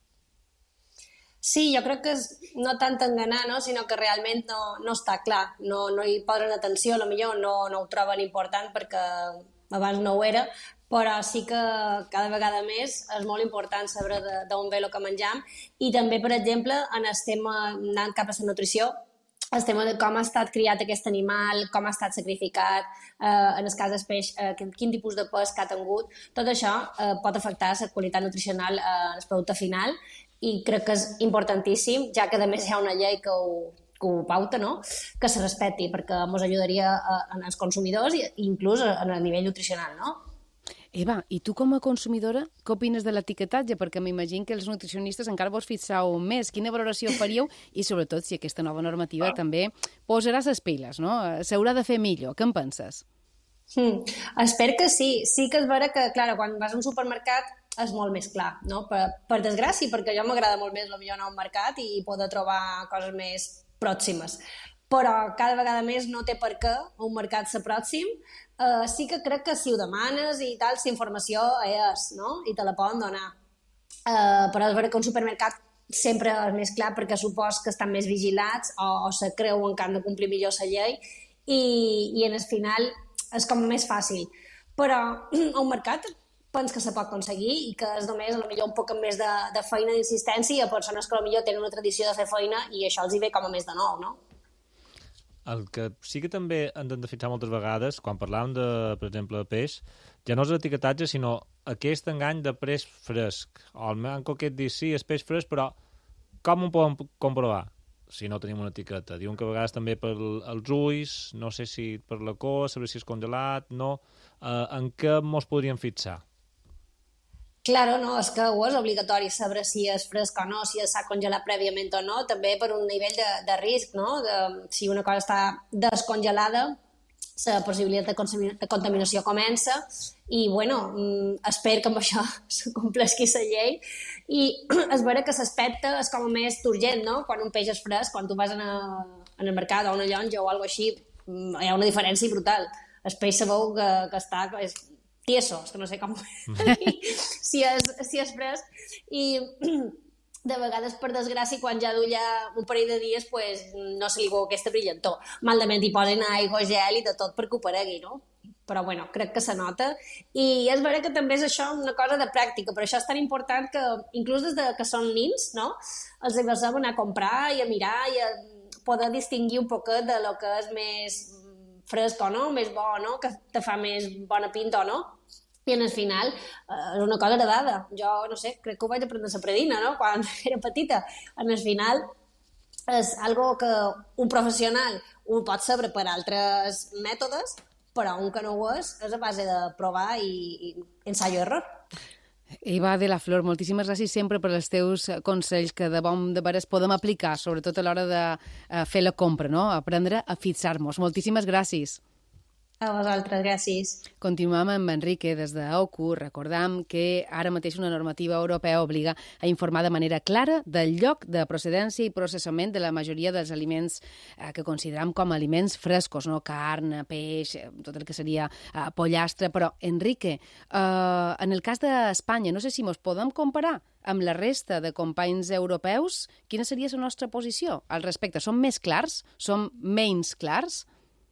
Speaker 18: Sí, jo crec que és no tant enganar, no? Sinó que realment no, no està clar. No, no hi posen atenció, potser no, no ho troben important perquè abans no ho era, però sí que cada vegada més és molt important saber d'on ve el que menjam i també, per exemple, en el tema anant cap a la nutrició, el tema de com ha estat criat aquest animal, com ha estat sacrificat, eh, en el cas del peix, eh, quin tipus de pes que ha tingut, tot això eh, pot afectar la qualitat nutricional eh, en el producte final i crec que és importantíssim, ja que a més hi ha una llei que ho, que ho pauta, no? Que se respecti, perquè ens ajudaria a, a, als consumidors i inclús a, a nivell nutricional, no?
Speaker 2: Eva, i tu com a consumidora, què opines de l'etiquetatge? Perquè m'imagino que els nutricionistes encara vos fixeu més. Quina valoració faríeu? I sobretot si aquesta nova normativa ah. també posaràs les piles, no? S'haurà de fer millor. Què en penses?
Speaker 18: Hmm. Espero que sí. Sí que és vera que, clar, quan vas a un supermercat és molt més clar, no? Per, per desgràcia, perquè a jo m'agrada molt més potser anar a un mercat i poder trobar coses més pròximes. Però cada vegada més no té per què un mercat ser pròxim. Uh, sí que crec que si ho demanes i tal, si informació és, no? I te la poden donar. Uh, però és vera que un supermercat sempre és més clar perquè supos que estan més vigilats o, o se creuen que han de complir millor la llei i, i en el final és com més fàcil. Però un mercat penso que se pot aconseguir i que és només potser un poc més de, de feina d'insistència a persones que potser tenen una tradició de fer feina i això els hi ve com a més de nou, no?
Speaker 3: El que sí que també ens hem de fixar moltes vegades, quan parlàvem, de, per exemple, de peix, ja no és l'etiquetatge, sinó aquest engany de peix fresc. O el manco aquest dir, sí, és peix fresc, però com ho podem comprovar si no tenim una etiqueta? Diuen que a vegades també per els ulls, no sé si per la cua, saber si és congelat, no. Eh, en què mos podríem fixar?
Speaker 18: Claro, no, és que ho és obligatori saber si és fresc o no, si s'ha congelat prèviament o no, també per un nivell de, de risc, no? De, si una cosa està descongelada, la possibilitat de, de contaminació comença i, bueno, espero que amb això se compleixi la llei i és vera que l'aspecte és com a més urgent, no? Quan un peix és fresc, quan tu vas en, a, en el mercat o a una llonja o alguna així, hi ha una diferència brutal. El peix sabeu que, que està... És, tieso, és que no sé com si, és, si és fresc i de vegades, per desgràcia, quan ja duia un parell de dies, pues, no se li veu aquesta brillantor. Malament hi posen aigua, gel i de tot perquè ho paregui, no? Però, bueno, crec que se nota. I és vera que també és això una cosa de pràctica, però això és tan important que, inclús des de que són nins, no? Els hi vas a anar a comprar i a mirar i a poder distingir un poquet de lo que és més fresc o no, més bo o no, que te fa més bona pinta o no. I en el final eh, és una cosa heredada. Jo, no sé, crec que ho vaig aprendre a la predina, no?, quan era petita. En el final és algo que un professional ho pot saber per altres mètodes, però un que no ho és, és a base de provar i, i ensayo i error.
Speaker 2: Eva de la Flor, moltíssimes gràcies sempre per els teus consells que de bon de veres podem aplicar, sobretot a l'hora de fer la compra, no? Aprendre a fixar-nos. Moltíssimes gràcies.
Speaker 18: A vosaltres, gràcies.
Speaker 2: Continuem amb Enrique des d'OCU. Recordam que ara mateix una normativa europea obliga a informar de manera clara del lloc de procedència i processament de la majoria dels aliments eh, que considerem com a aliments frescos, no? Carn, peix, tot el que seria eh, pollastre. Però, Enrique, eh, en el cas d'Espanya, no sé si ens podem comparar amb la resta de companys europeus. Quina seria la nostra posició al respecte? Som més clars? Som menys clars?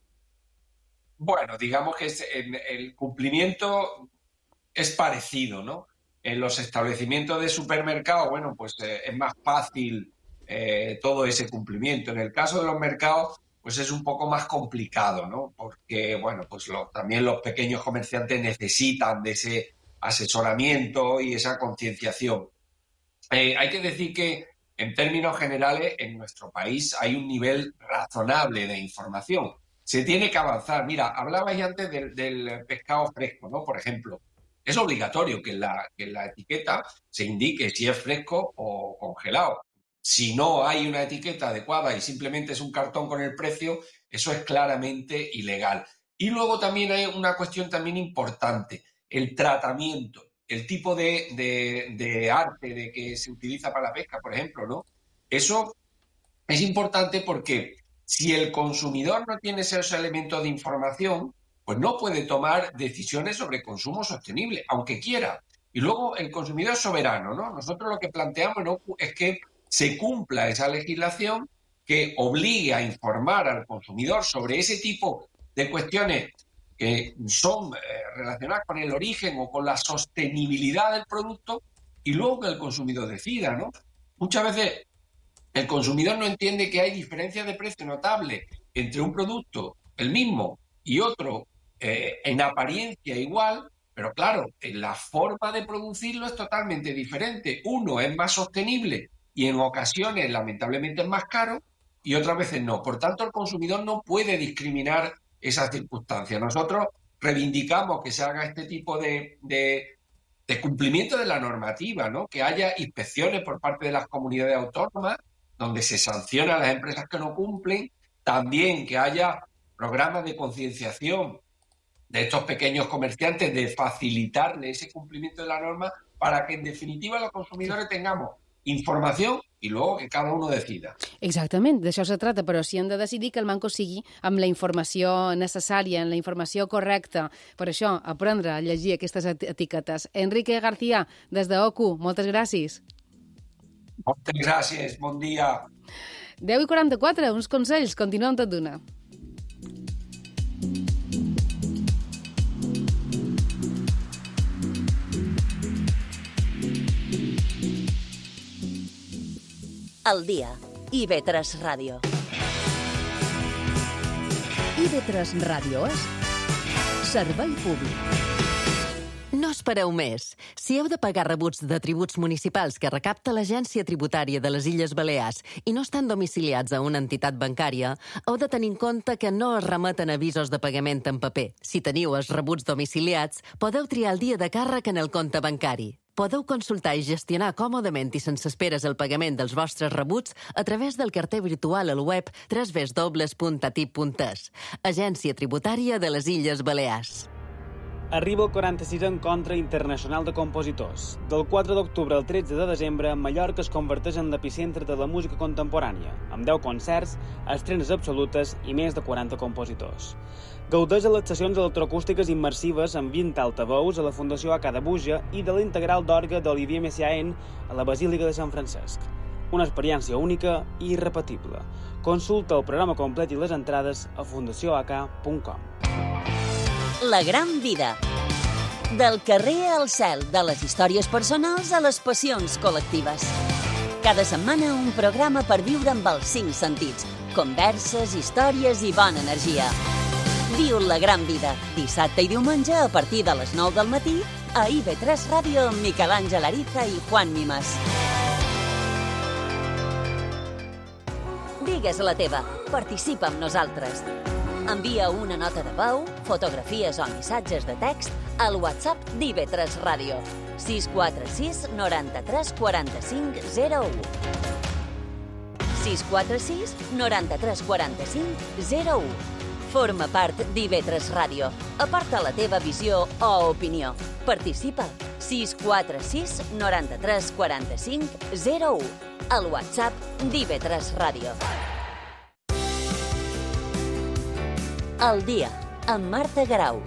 Speaker 17: Bueno, digamos que es, en, el cumplimiento es parecido, ¿no? En los establecimientos de supermercado, bueno, pues eh, es más fácil eh, todo ese cumplimiento. En el caso de los mercados, pues es un poco más complicado, ¿no? Porque, bueno, pues lo, también los pequeños comerciantes necesitan de ese asesoramiento y esa concienciación. Eh, hay que decir que, en términos generales, en nuestro país hay un nivel razonable de información. Se tiene que avanzar. Mira, hablabais antes del, del pescado fresco, ¿no? Por ejemplo, es obligatorio que en, la, que en la etiqueta se indique si es fresco o congelado. Si no hay una etiqueta adecuada y simplemente es un cartón con el precio, eso es claramente ilegal. Y luego también hay una cuestión también importante, el tratamiento, el tipo de, de, de arte de que se utiliza para la pesca, por ejemplo, ¿no? Eso es importante porque si el consumidor no tiene esos elementos de información, pues no puede tomar decisiones sobre consumo sostenible, aunque quiera. Y luego el consumidor es soberano, ¿no? Nosotros lo que planteamos, ¿no?, es que se cumpla esa legislación que obligue a informar al consumidor sobre ese tipo de cuestiones que son eh, relacionadas con el origen o con la sostenibilidad del producto y luego que el consumidor decida, ¿no? Muchas veces el consumidor no entiende que hay diferencias de precio notables entre un producto, el mismo, y otro eh, en apariencia igual, Pero claro, la forma de producirlo es totalmente diferente. Uno es más sostenible y en ocasiones, lamentablemente, es más caro y otras veces no. Por tanto, el consumidor no puede discriminar esas circunstancias. Nosotros reivindicamos que se haga este tipo de, de, de cumplimiento de la normativa, ¿no? Que haya inspecciones por parte de las comunidades autónomas donde se sanciona a las empresas que no cumplen, también que haya programas de concienciación de estos pequeños comerciantes, de facilitarle ese cumplimiento de la norma para que en definitiva los consumidores tengamos información i luego que cada uno decida.
Speaker 2: Exactament, d'això se trata, però si han de decidir que el manco sigui amb la informació necessària, amb la informació correcta. Per això, aprendre a llegir aquestes etiquetes. Enrique García, des de O C U, moltes gràcies.
Speaker 17: Moltes gràcies, bon dia.
Speaker 2: deu i quaranta-quatre, uns consells, continuem tot d'una.
Speaker 1: El dia. I ve tres Ràdio.
Speaker 8: I ve tres Ràdio és servei públic.
Speaker 9: No espereu més. Si heu de pagar rebuts de tributs municipals que recapta l'Agència Tributària de les Illes Balears i no estan domiciliats a una entitat bancària, heu de tenir en compte que no es remeten avisos de pagament en paper. Si teniu els rebuts domiciliats, podeu triar el dia de càrrec en el compte bancari. Podeu consultar i gestionar còmodament i sense esperes el pagament dels vostres rebuts a través del carter virtual al web w w w punt a t i p punt e s. Agència Tributària de les Illes Balears.
Speaker 19: Arriba el quaranta-sisè Encontre Internacional de Compositors. Del quatre d'octubre al tretze de desembre, Mallorca es converteix en l'epicentre de la música contemporània, amb deu concerts, estrenes absolutes i més de quaranta compositors. Gaudeix de les sessions electroacústiques immersives amb vint altaveus a la Fundació A C A de Buja i de l'integral d'orgue d'Olivier Messiaen a la Basílica de Sant Francesc. Una experiència única i irrepetible. Consulta el programa complet i les entrades a fundació a ca punt com.
Speaker 1: La gran vida. Del carrer al cel, de les històries personals a les passions col·lectives. Cada setmana un programa per viure amb els cinc sentits. Converses, històries i bona energia. Viu la gran vida, dissabte i diumenge a partir de les nou del matí a I V tres Ràdio amb Miquel Àngel Ariza i Juan Mimas. Digues la teva, participa amb nosaltres. Envia una nota de veu, fotografies o missatges de text al WhatsApp d'I V tres Ràdio sis quatre sis noranta-tres quaranta-cinc zero u sis quatre sis noranta-tres quaranta-cinc zero u. Forma part d'I V tres Ràdio. Aporta la teva visió o opinió. Participa. sis quatre sis noranta-tres quaranta-cinc zero u. Al WhatsApp d'I V tres Ràdio. El dia, amb Marta Garau.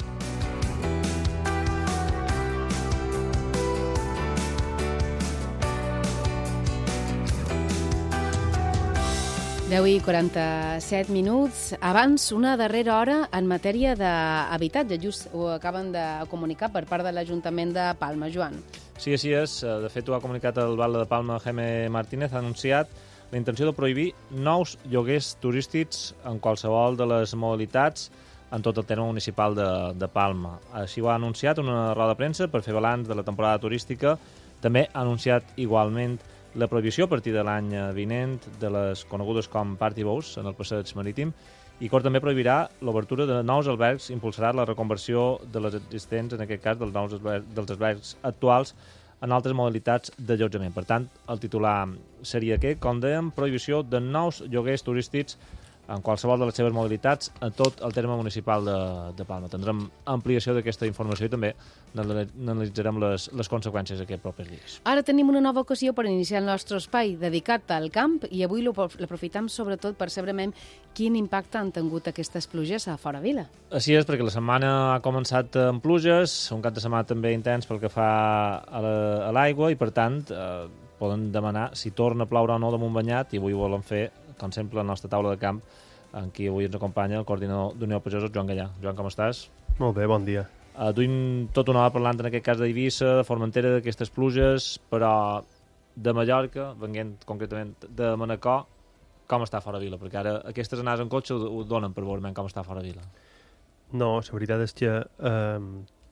Speaker 2: deu i quaranta-set minuts. Abans, una darrera hora en matèria d'habitatge. Just ho acaben de comunicar per part de l'Ajuntament de Palma. Joan.
Speaker 3: Sí, així és. De fet, ho ha comunicat el Val de Palma, Jaime Martínez, ha anunciat la intenció de prohibir nous lloguers turístics en qualsevol de les modalitats en tot el terme municipal de, de Palma. Així ho ha anunciat una roda de premsa per fer balanç de la temporada turística. També ha anunciat igualment la prohibició a partir de l'any vinent de les conegudes com party boats en el passeig marítim, i Cort també prohibirà l'obertura de nous albergs, impulsarà la reconversió de les existents, en aquest cas dels nous albergs, dels albergs actuals, en altres modalitats d'allotjament. Per tant, el titular seria que, com dèiem, prohibició de nous lloguers turístics en qualsevol de les seves modalitats a tot el terme municipal de, de Palma. Tindrem ampliació d'aquesta informació i també n'analitzarem les, les conseqüències aquests propers dies.
Speaker 2: Ara tenim una nova ocasió per iniciar el nostre espai dedicat al camp i avui l'aprofitam sobretot per saber quin impacte han tingut aquestes pluges a fora vila.
Speaker 3: Així és, perquè la setmana ha començat amb pluges, un cap de setmana també intens pel que fa a l'aigua i per tant eh, poden demanar si torna a ploure o no de Montbanyat, i avui volen fer com sempre, la nostra taula de camp, en qui avui ens acompanya el coordinador d'Unió Pagesos, Joan Gallà. Joan, com estàs?
Speaker 20: Molt bé, bon dia.
Speaker 3: Uh, duim tota una hora parlant, en aquest cas, d'Eivissa, de Formentera, d'aquestes pluges, però de Mallorca, venint concretament de Manacor, com està fora vila? Perquè ara aquestes anades en cotxe ho, ho donen per veure com està fora vila.
Speaker 20: No, la veritat és que eh,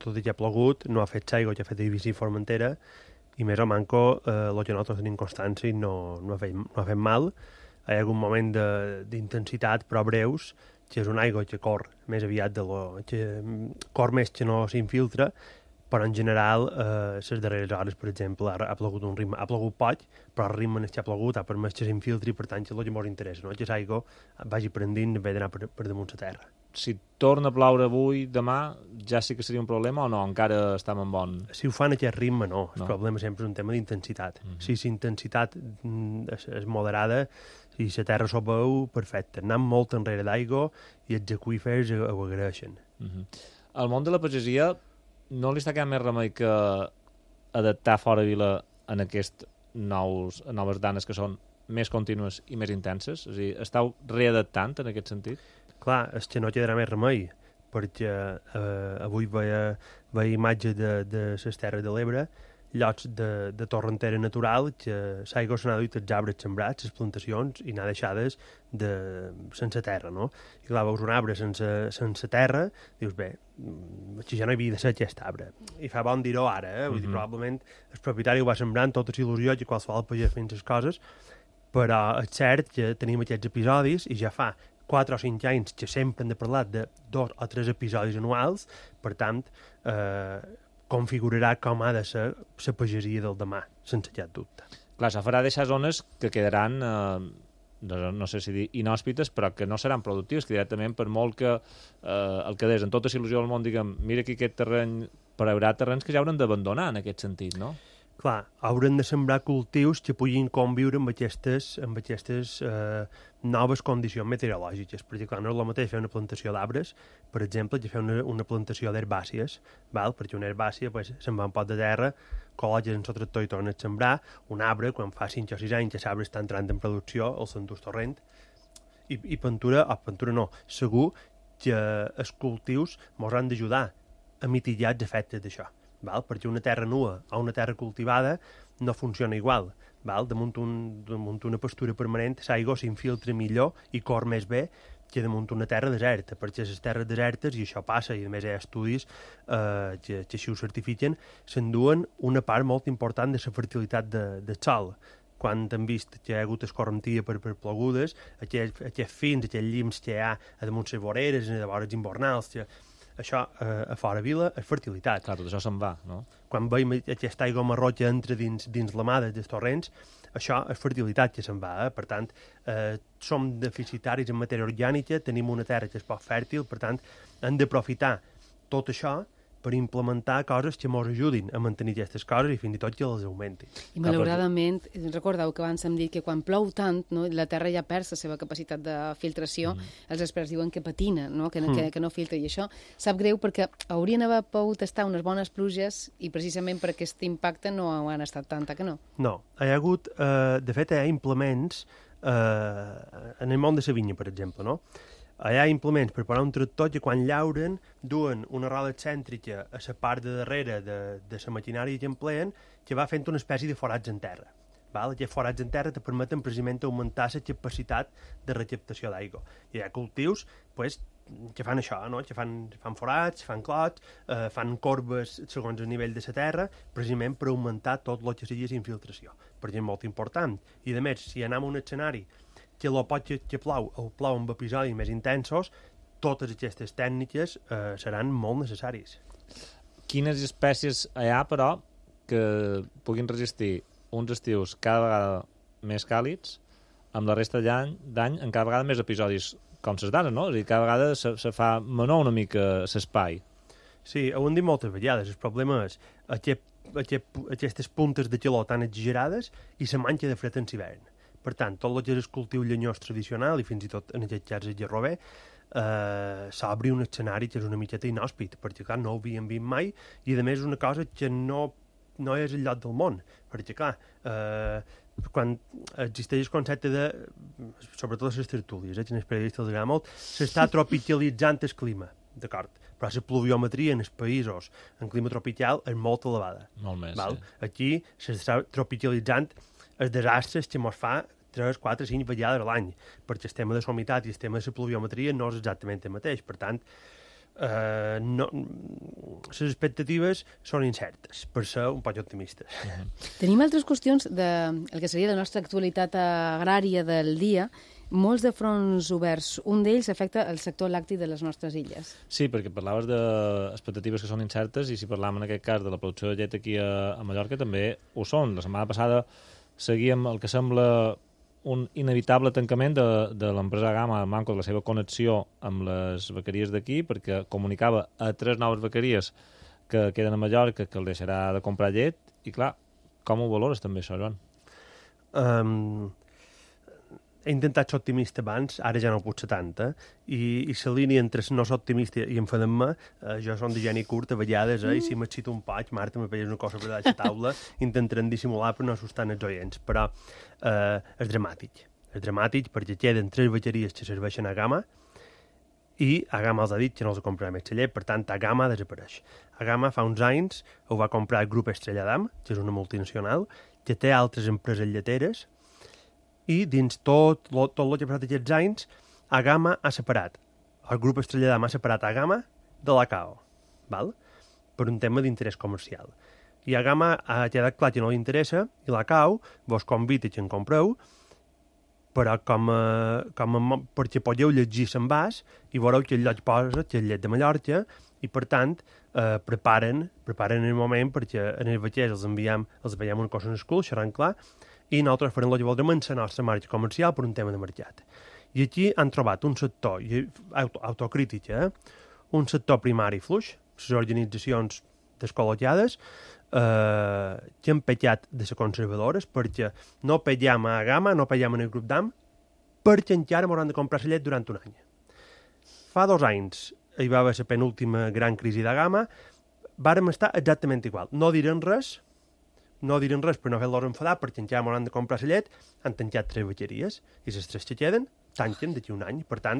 Speaker 20: tot i que ha plogut, no ha fet Saigo, que ha fet Eivissa i Formentera, i més o manco eh, el que nosaltres tenim constància i no, no, ha fet, no ha fet mal. Hi ha algun moment d'intensitat, però breus, que és una aigua que cor més aviat de lo... que cor més que no s'infiltra, però en general, eh, les darreres hores, per exemple, ha, ha plogut un ritme, ha plogut poc, però el ritme en el que ha plogut ha permès que s'infiltri, per tant, que és el que ens interessa, no? Que l'aigua vagi prendint en vez d'anar per, per damunt la terra.
Speaker 3: Si torna a ploure avui, demà, ja sí que seria un problema o no? Encara estem en bon...
Speaker 20: Si ho fan a aquest ritme, no. El
Speaker 3: no.
Speaker 20: problema sempre és un tema d'intensitat.
Speaker 3: Mm -hmm.
Speaker 20: Si la intensitat és, és moderada, si la terra s'ho veu, perfecte. Anant molt enrere d'aigua i els aqüífers ho agraeixen.
Speaker 3: Mm -hmm. Al món de la pagesia no li està quedant més remei que adaptar fora Vila en aquests nous, noves danes que són més contínues i més intenses? És a dir, estàu readaptant en aquest sentit?
Speaker 20: Clar, és que no quedarà més remei, perquè eh, avui veia, veia imatge de, de les Terres de l'Ebre, llocs de, de torrentera natural, que l'aigua se n'ha duit els arbres sembrats, les plantacions, i n'ha deixades de, sense terra, no? I clar, veus un arbre sense, sense terra, dius, bé, si ja no hi havia de ser aquest arbre. I fa bon dir-ho ara, eh? Vull mm-hmm. dir, probablement el propietari ho va sembrant tota la il·lusió que qualsevol pagès fent les coses, però és cert que tenim aquests episodis i ja fa quatre o cinc anys que sempre hem de parlar de dos o tres episodis anuals, per tant, eh, configurarà com ha de ser la pagesia del demà, sense cap dubte.
Speaker 3: Clar, això farà deixar zones que quedaran, eh, no sé si dir inhòspites, però que no seran productives, que directament per molt que eh, el quedés en tota la il·lusió del món, diguem, mira aquí aquest terreny, però hi haurà terrenys que ja hauran d'abandonar en aquest sentit, no?
Speaker 20: Clar, hauran de sembrar cultius que puguin conviure amb aquestes, amb aquestes eh, noves condicions meteorològiques, perquè clar, no és el mateix fer una plantació d'arbres, per exemple, que fer una, una plantació d'herbàcies, val? Perquè una herbàcia pues, se'n va un pot de terra, col·loges en el tractor i tornes a sembrar, un arbre, quan fa cinc o sis anys que l'arbre està entrant en producció, el s'endús torrent, i, i pintura, o pintura no, segur que els cultius ens han d'ajudar a mitigar els efectes d'això. Val? Perquè una terra nua o una terra cultivada no funciona igual. Val? Damunt, un, damunt una pastura permanent l'aigua s'infiltra millor i cor més bé que damunt una terra deserta, perquè les terres desertes, i això passa, i a més hi ha estudis eh, que, que així ho certifiquen, s'enduen una part molt important de la fertilitat de, de sol. Quan hem vist que hi ha hagut escorrentia per, per plogudes, aquests, aquests fins, aquests llims que hi ha a damunt les voreres, a vores invernals, que això eh, a fora vila és fertilitat.
Speaker 3: Clar, tot això se'n va, no?
Speaker 20: Quan veiem aquesta aigua marró que entra dins, dins la mà dels torrents, això és fertilitat que se'n va. Eh? Per tant, eh, som deficitaris en matèria orgànica, tenim una terra que és poc fèrtil, per tant, hem d'aprofitar tot això per implementar coses que ens ajudin a mantenir aquestes coses i fins i tot que les augmentin.
Speaker 2: I malauradament, recordeu que abans hem dit que quan plou tant, no, la terra ja perd la seva capacitat de filtració, mm. els experts diuen que patina, no? Que, mm. que, que no filtra, i això sap greu perquè haurien d'haver pogut estar unes bones pluges i precisament per aquest impacte no han estat tanta que no.
Speaker 20: No, hi ha hagut, eh, de fet, hi ha implements eh, en el món de la vinya, per exemple, no? Hi ha implements per parar un tractor que quan llauren duen una roda excèntrica a la part de darrere de, de la maquinària que empleen, que va fent una espècie de forats en terra. Val? Aquests forats en terra te permeten precisament augmentar la capacitat de recaptació d'aigua. I hi ha cultius pues, que fan això, no? Que fan, fan forats, fan clots, eh, fan corbes segons el nivell de la terra, precisament per augmentar tot el que sigui la infiltració, perquè és molt important. I a més, si anem a un escenari que el pot que, que plou o plou amb episodis més intensos, totes aquestes tècniques eh, seran molt necessaris.
Speaker 3: Quines espècies hi ha, però, que puguin resistir uns estius cada vegada més càlids amb la resta d'any en cada vegada més episodis com ses danes, no? És a dir, cada vegada se, se fa menor una mica l'espai.
Speaker 20: Sí, ho hem dit moltes vegades. El problema és aquest, aquest, aquestes puntes de calor tan exagerades i la manca de fred en l'hivern. Per tant, tot el que és el cultiu llenyós tradicional, i fins i tot en aquest cas el gerrover, eh, s'obri un escenari que és una miqueta inhòspit, perquè clar, no ho havíem vist mai, i a més és una cosa que no, no és el lloc del món, perquè clar, eh, quan existeix el concepte de, sobretot les tertúlies, eh, que els periodistes els agrada molt, s'està tropicalitzant el clima, d'acord? Però la pluviometria en els països en clima tropical és molt elevada.
Speaker 3: Molt més,
Speaker 20: val?
Speaker 3: sí.
Speaker 20: Aquí s'està tropicalitzant els desastres que ens fa tres, quatre, cinc vegades a l'any, perquè el tema de la humitat i el tema de la pluviometria no és exactament el mateix. Per tant, Uh, no, les expectatives són incertes, per ser un poc optimistes. Uh-huh.
Speaker 2: Tenim altres qüestions de el que seria la nostra actualitat agrària del dia, molts de fronts oberts. Un d'ells afecta el sector lacti de les nostres illes.
Speaker 3: Sí, perquè parlaves d'expectatives que són incertes i si parlàvem en aquest cas de la producció de llet aquí a, a Mallorca també ho són. La setmana passada seguíem el que sembla un inevitable tancament de, de l'empresa Gama al manco de la seva connexió amb les bequeries d'aquí, perquè comunicava a tres noves bequeries que queden a Mallorca que el deixarà de comprar llet, i clar, com ho valores també això, Joan?
Speaker 20: Um, he intentat ser optimista abans, ara ja no puc ser tanta, i, i la línia entre no ser optimista i enfadar-me, eh, jo som de geni curt a vegades, eh, mm. i si m'excito un poc, Marta, me peies una cosa per a la taula, intentarem dissimular per no assustar els oients, però eh, és dramàtic. És dramàtic perquè queden tres batxeries que serveixen a Gama i a Gama els ha dit que no els comprarà més la llet, per tant, a Gama desapareix. A Gama fa uns anys ho va comprar el grup Estrella d'Am, que és una multinacional, que té altres empreses lleteres, i dins tot, lo, tot el que ha passat aquests anys, a Gama ha separat, el grup Estrella d'Am ha separat a Gama de la C A O, val? Per un tema d'interès comercial. I a Gama ha quedat clar que no li interessa, i la C A O vos convita que en compreu, però com a, com a, perquè podeu llegir l'envàs i veureu que el lloc posa que és llet de Mallorca, i per tant eh, preparen, preparen el moment perquè en els vaquers els enviem, els veiem una cosa en el cul, xerrant clar, i nosaltres farem el que voldrem en la nostra marca comercial per un tema de mercat. I aquí han trobat un sector auto, autocrítica, eh? un sector primari fluix, les organitzacions descol·loquiades, eh, que han pecat de les conservadores, perquè no pegam a Gama, no pegam en el grup d'Am, perquè encara m'hauran de comprar la llet durant un any. Fa dos anys hi va haver la penúltima gran crisi de Gama, vàrem estar exactament igual. No direm res, no direm res per no fer-los enfadar, perquè encara m'hauran de comprar la llet, han tancat tres batxeries, i les tres que queden tanquen d'aquí un any. Per tant,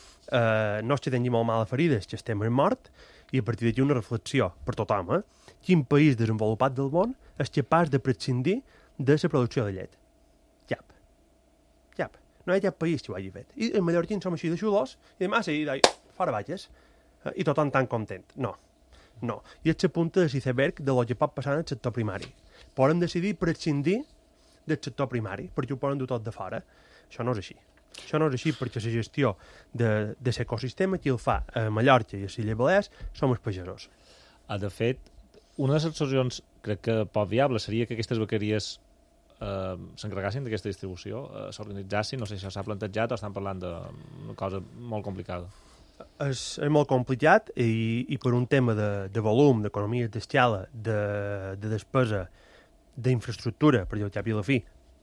Speaker 20: eh, no es que tingui molt mala ferides, que estem en mort, i a partir d'aquí una reflexió per tothom. Eh? Quin país desenvolupat del món és capaç de prescindir de la producció de llet? Cap. Cap. No hi ha cap país que ho hagi fet. I els mallorquins som així de xulos, i demà sí, i fora vages, eh? I tothom tan content. No. No. I és la punta de l'iceberg de lo que pot passar en el sector primari. Poden decidir prescindir del sector primari, perquè ho poden dur tot de fora. Això no és així. Això no és així perquè la gestió de, de l'ecosistema qui el fa a Mallorca i a les Illes Balears som els pagesos.
Speaker 3: Ah, de fet, una de les solucions crec que poc viable seria que aquestes bequeries eh, s'encarregassin d'aquesta distribució, eh, s'organitzassin, no sé si això s'ha plantejat o estan parlant d'una cosa molt complicada.
Speaker 20: És, és molt complicat i, i per un tema de, de volum, d'economia d'escala, de, de despesa, d'infraestructura, perquè al cap i a la fi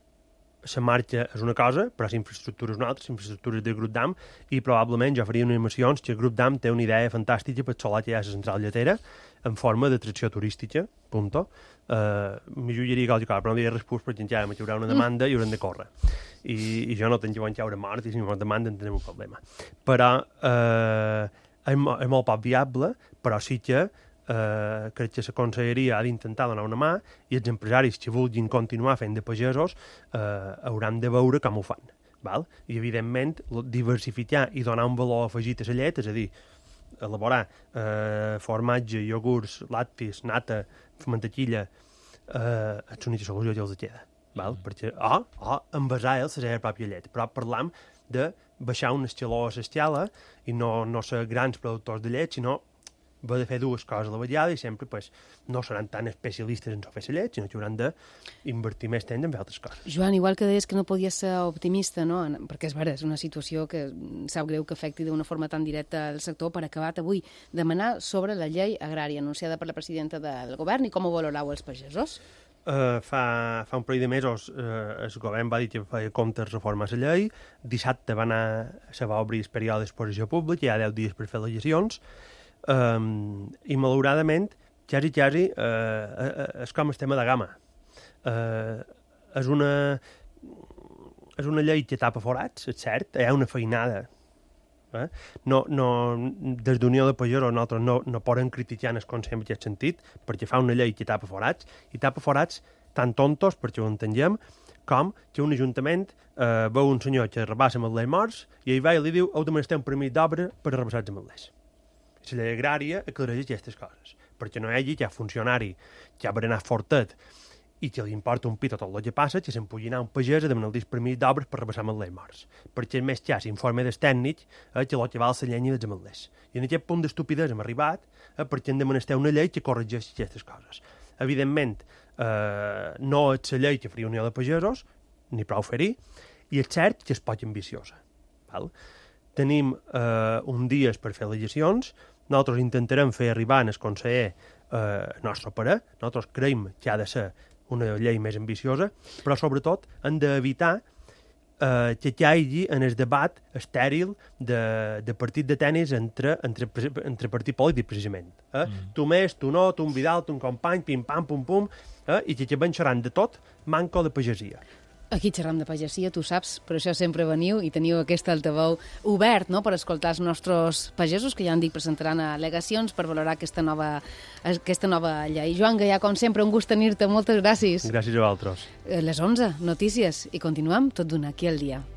Speaker 20: la marxa és una cosa, però la infraestructura és una altra, la infraestructura és del grup d'Am, i probablement jo faria unes emocions que el grup d'Am té una idea fantàstica per solar que hi ha a la central lletera en forma d'atracció turística, punto. Uh, m'hi jugaria qualque cosa, però no diré res perquè encara m'hi haurà una demanda i haurem de córrer. I, i jo no tenc que caure mort, i si m'hi demanda en tenim un problema. Però uh, és, és molt poc viable, però sí que Uh, crec que la conselleria ha d'intentar donar una mà i els empresaris que vulguin continuar fent de pagesos uh, hauran de veure com ho fan. Val? I, evidentment, diversificar i donar un valor afegit a la llet, és a dir, elaborar uh, formatge, iogurts, lactis, nata, mantequilla, uh, és l'única solució que els queda. Val? Mm. Perquè, o, o envasar ells la seva pròpia llet. Però parlam de baixar un escaló a l'escala i no, no ser grans productors de llet, sinó va de fer dues coses a la vegada i sempre pues, no seran tan especialistes en fer la llet, sinó que hauran d'invertir més temps en fer altres coses.
Speaker 2: Joan, igual que deies que no podies ser optimista, no? Perquè és vera, és una situació que sap greu que afecti d'una forma tan directa al sector, per acabat avui demanar sobre la llei agrària anunciada per la presidenta del govern i com ho valorau els pagesos?
Speaker 20: Uh, fa, fa un parell de mesos uh, el govern va dir que feia comptes reformar la llei, dissabte va anar, se va obrir el període d'exposició pública, hi ha deu dies per fer al·legacions, Um, i malauradament quasi quasi uh, és com el tema de Gama uh, és una és una llei que tapa forats, és cert, hi ha una feinada eh? no, no, des d'Unió de Pagesos nosaltres no, no podem criticar en el Consell en aquest sentit, perquè fa una llei que tapa forats i tapa forats tan tontos, perquè ho entenguem, com que un ajuntament eh, veu un senyor que rebassa amb les morts i ell va i li diu heu de menester un permís d'obra per arrabassar els ametlers. la llei agrària aclareix aquestes coses, perquè no hi hagi que funcionari que ha berenat fortet i que li importa un pito tot el que passa, que se'n pugui anar un pagès a demanar el permís d'obres per rebassar amb les morts. Perquè és més que s'informe dels tècnics eh, que el que val la llenya dels ametllers. I en aquest punt d'estupidesa hem arribat eh, perquè hem de menester una llei que corregeix aquestes coses. Evidentment, eh, no és la llei que faria Unió de Pagesos, ni prou fer-hi, i és cert que és poc ambiciosa. Val? Tenim eh, un dia per fer les eleccions, nosaltres intentarem fer arribar al conseller eh, nostre parer, nosaltres creiem que ha de ser una llei més ambiciosa, però sobretot hem d'evitar eh, que hi hagi en el debat estèril de, de partit de tenis entre, entre, entre partit polític, precisament. Eh? Mm. Tu més, tu no, tu un Vidal, tu un company, pim-pam, pum-pum, eh? i que acabem xerrant de tot, manco de pagesia.
Speaker 2: Aquí xerram de pagesia, tu saps, per això sempre veniu i teniu aquest altaveu obert, no?, per escoltar els nostres pagesos, que ja han dit presentaran al·legacions per valorar aquesta nova, aquesta nova llei. Joan Gaià, com sempre, un gust tenir-te. Moltes gràcies.
Speaker 20: Gràcies a vosaltres.
Speaker 2: Les onze, notícies, i continuem tot d'una aquí al dia.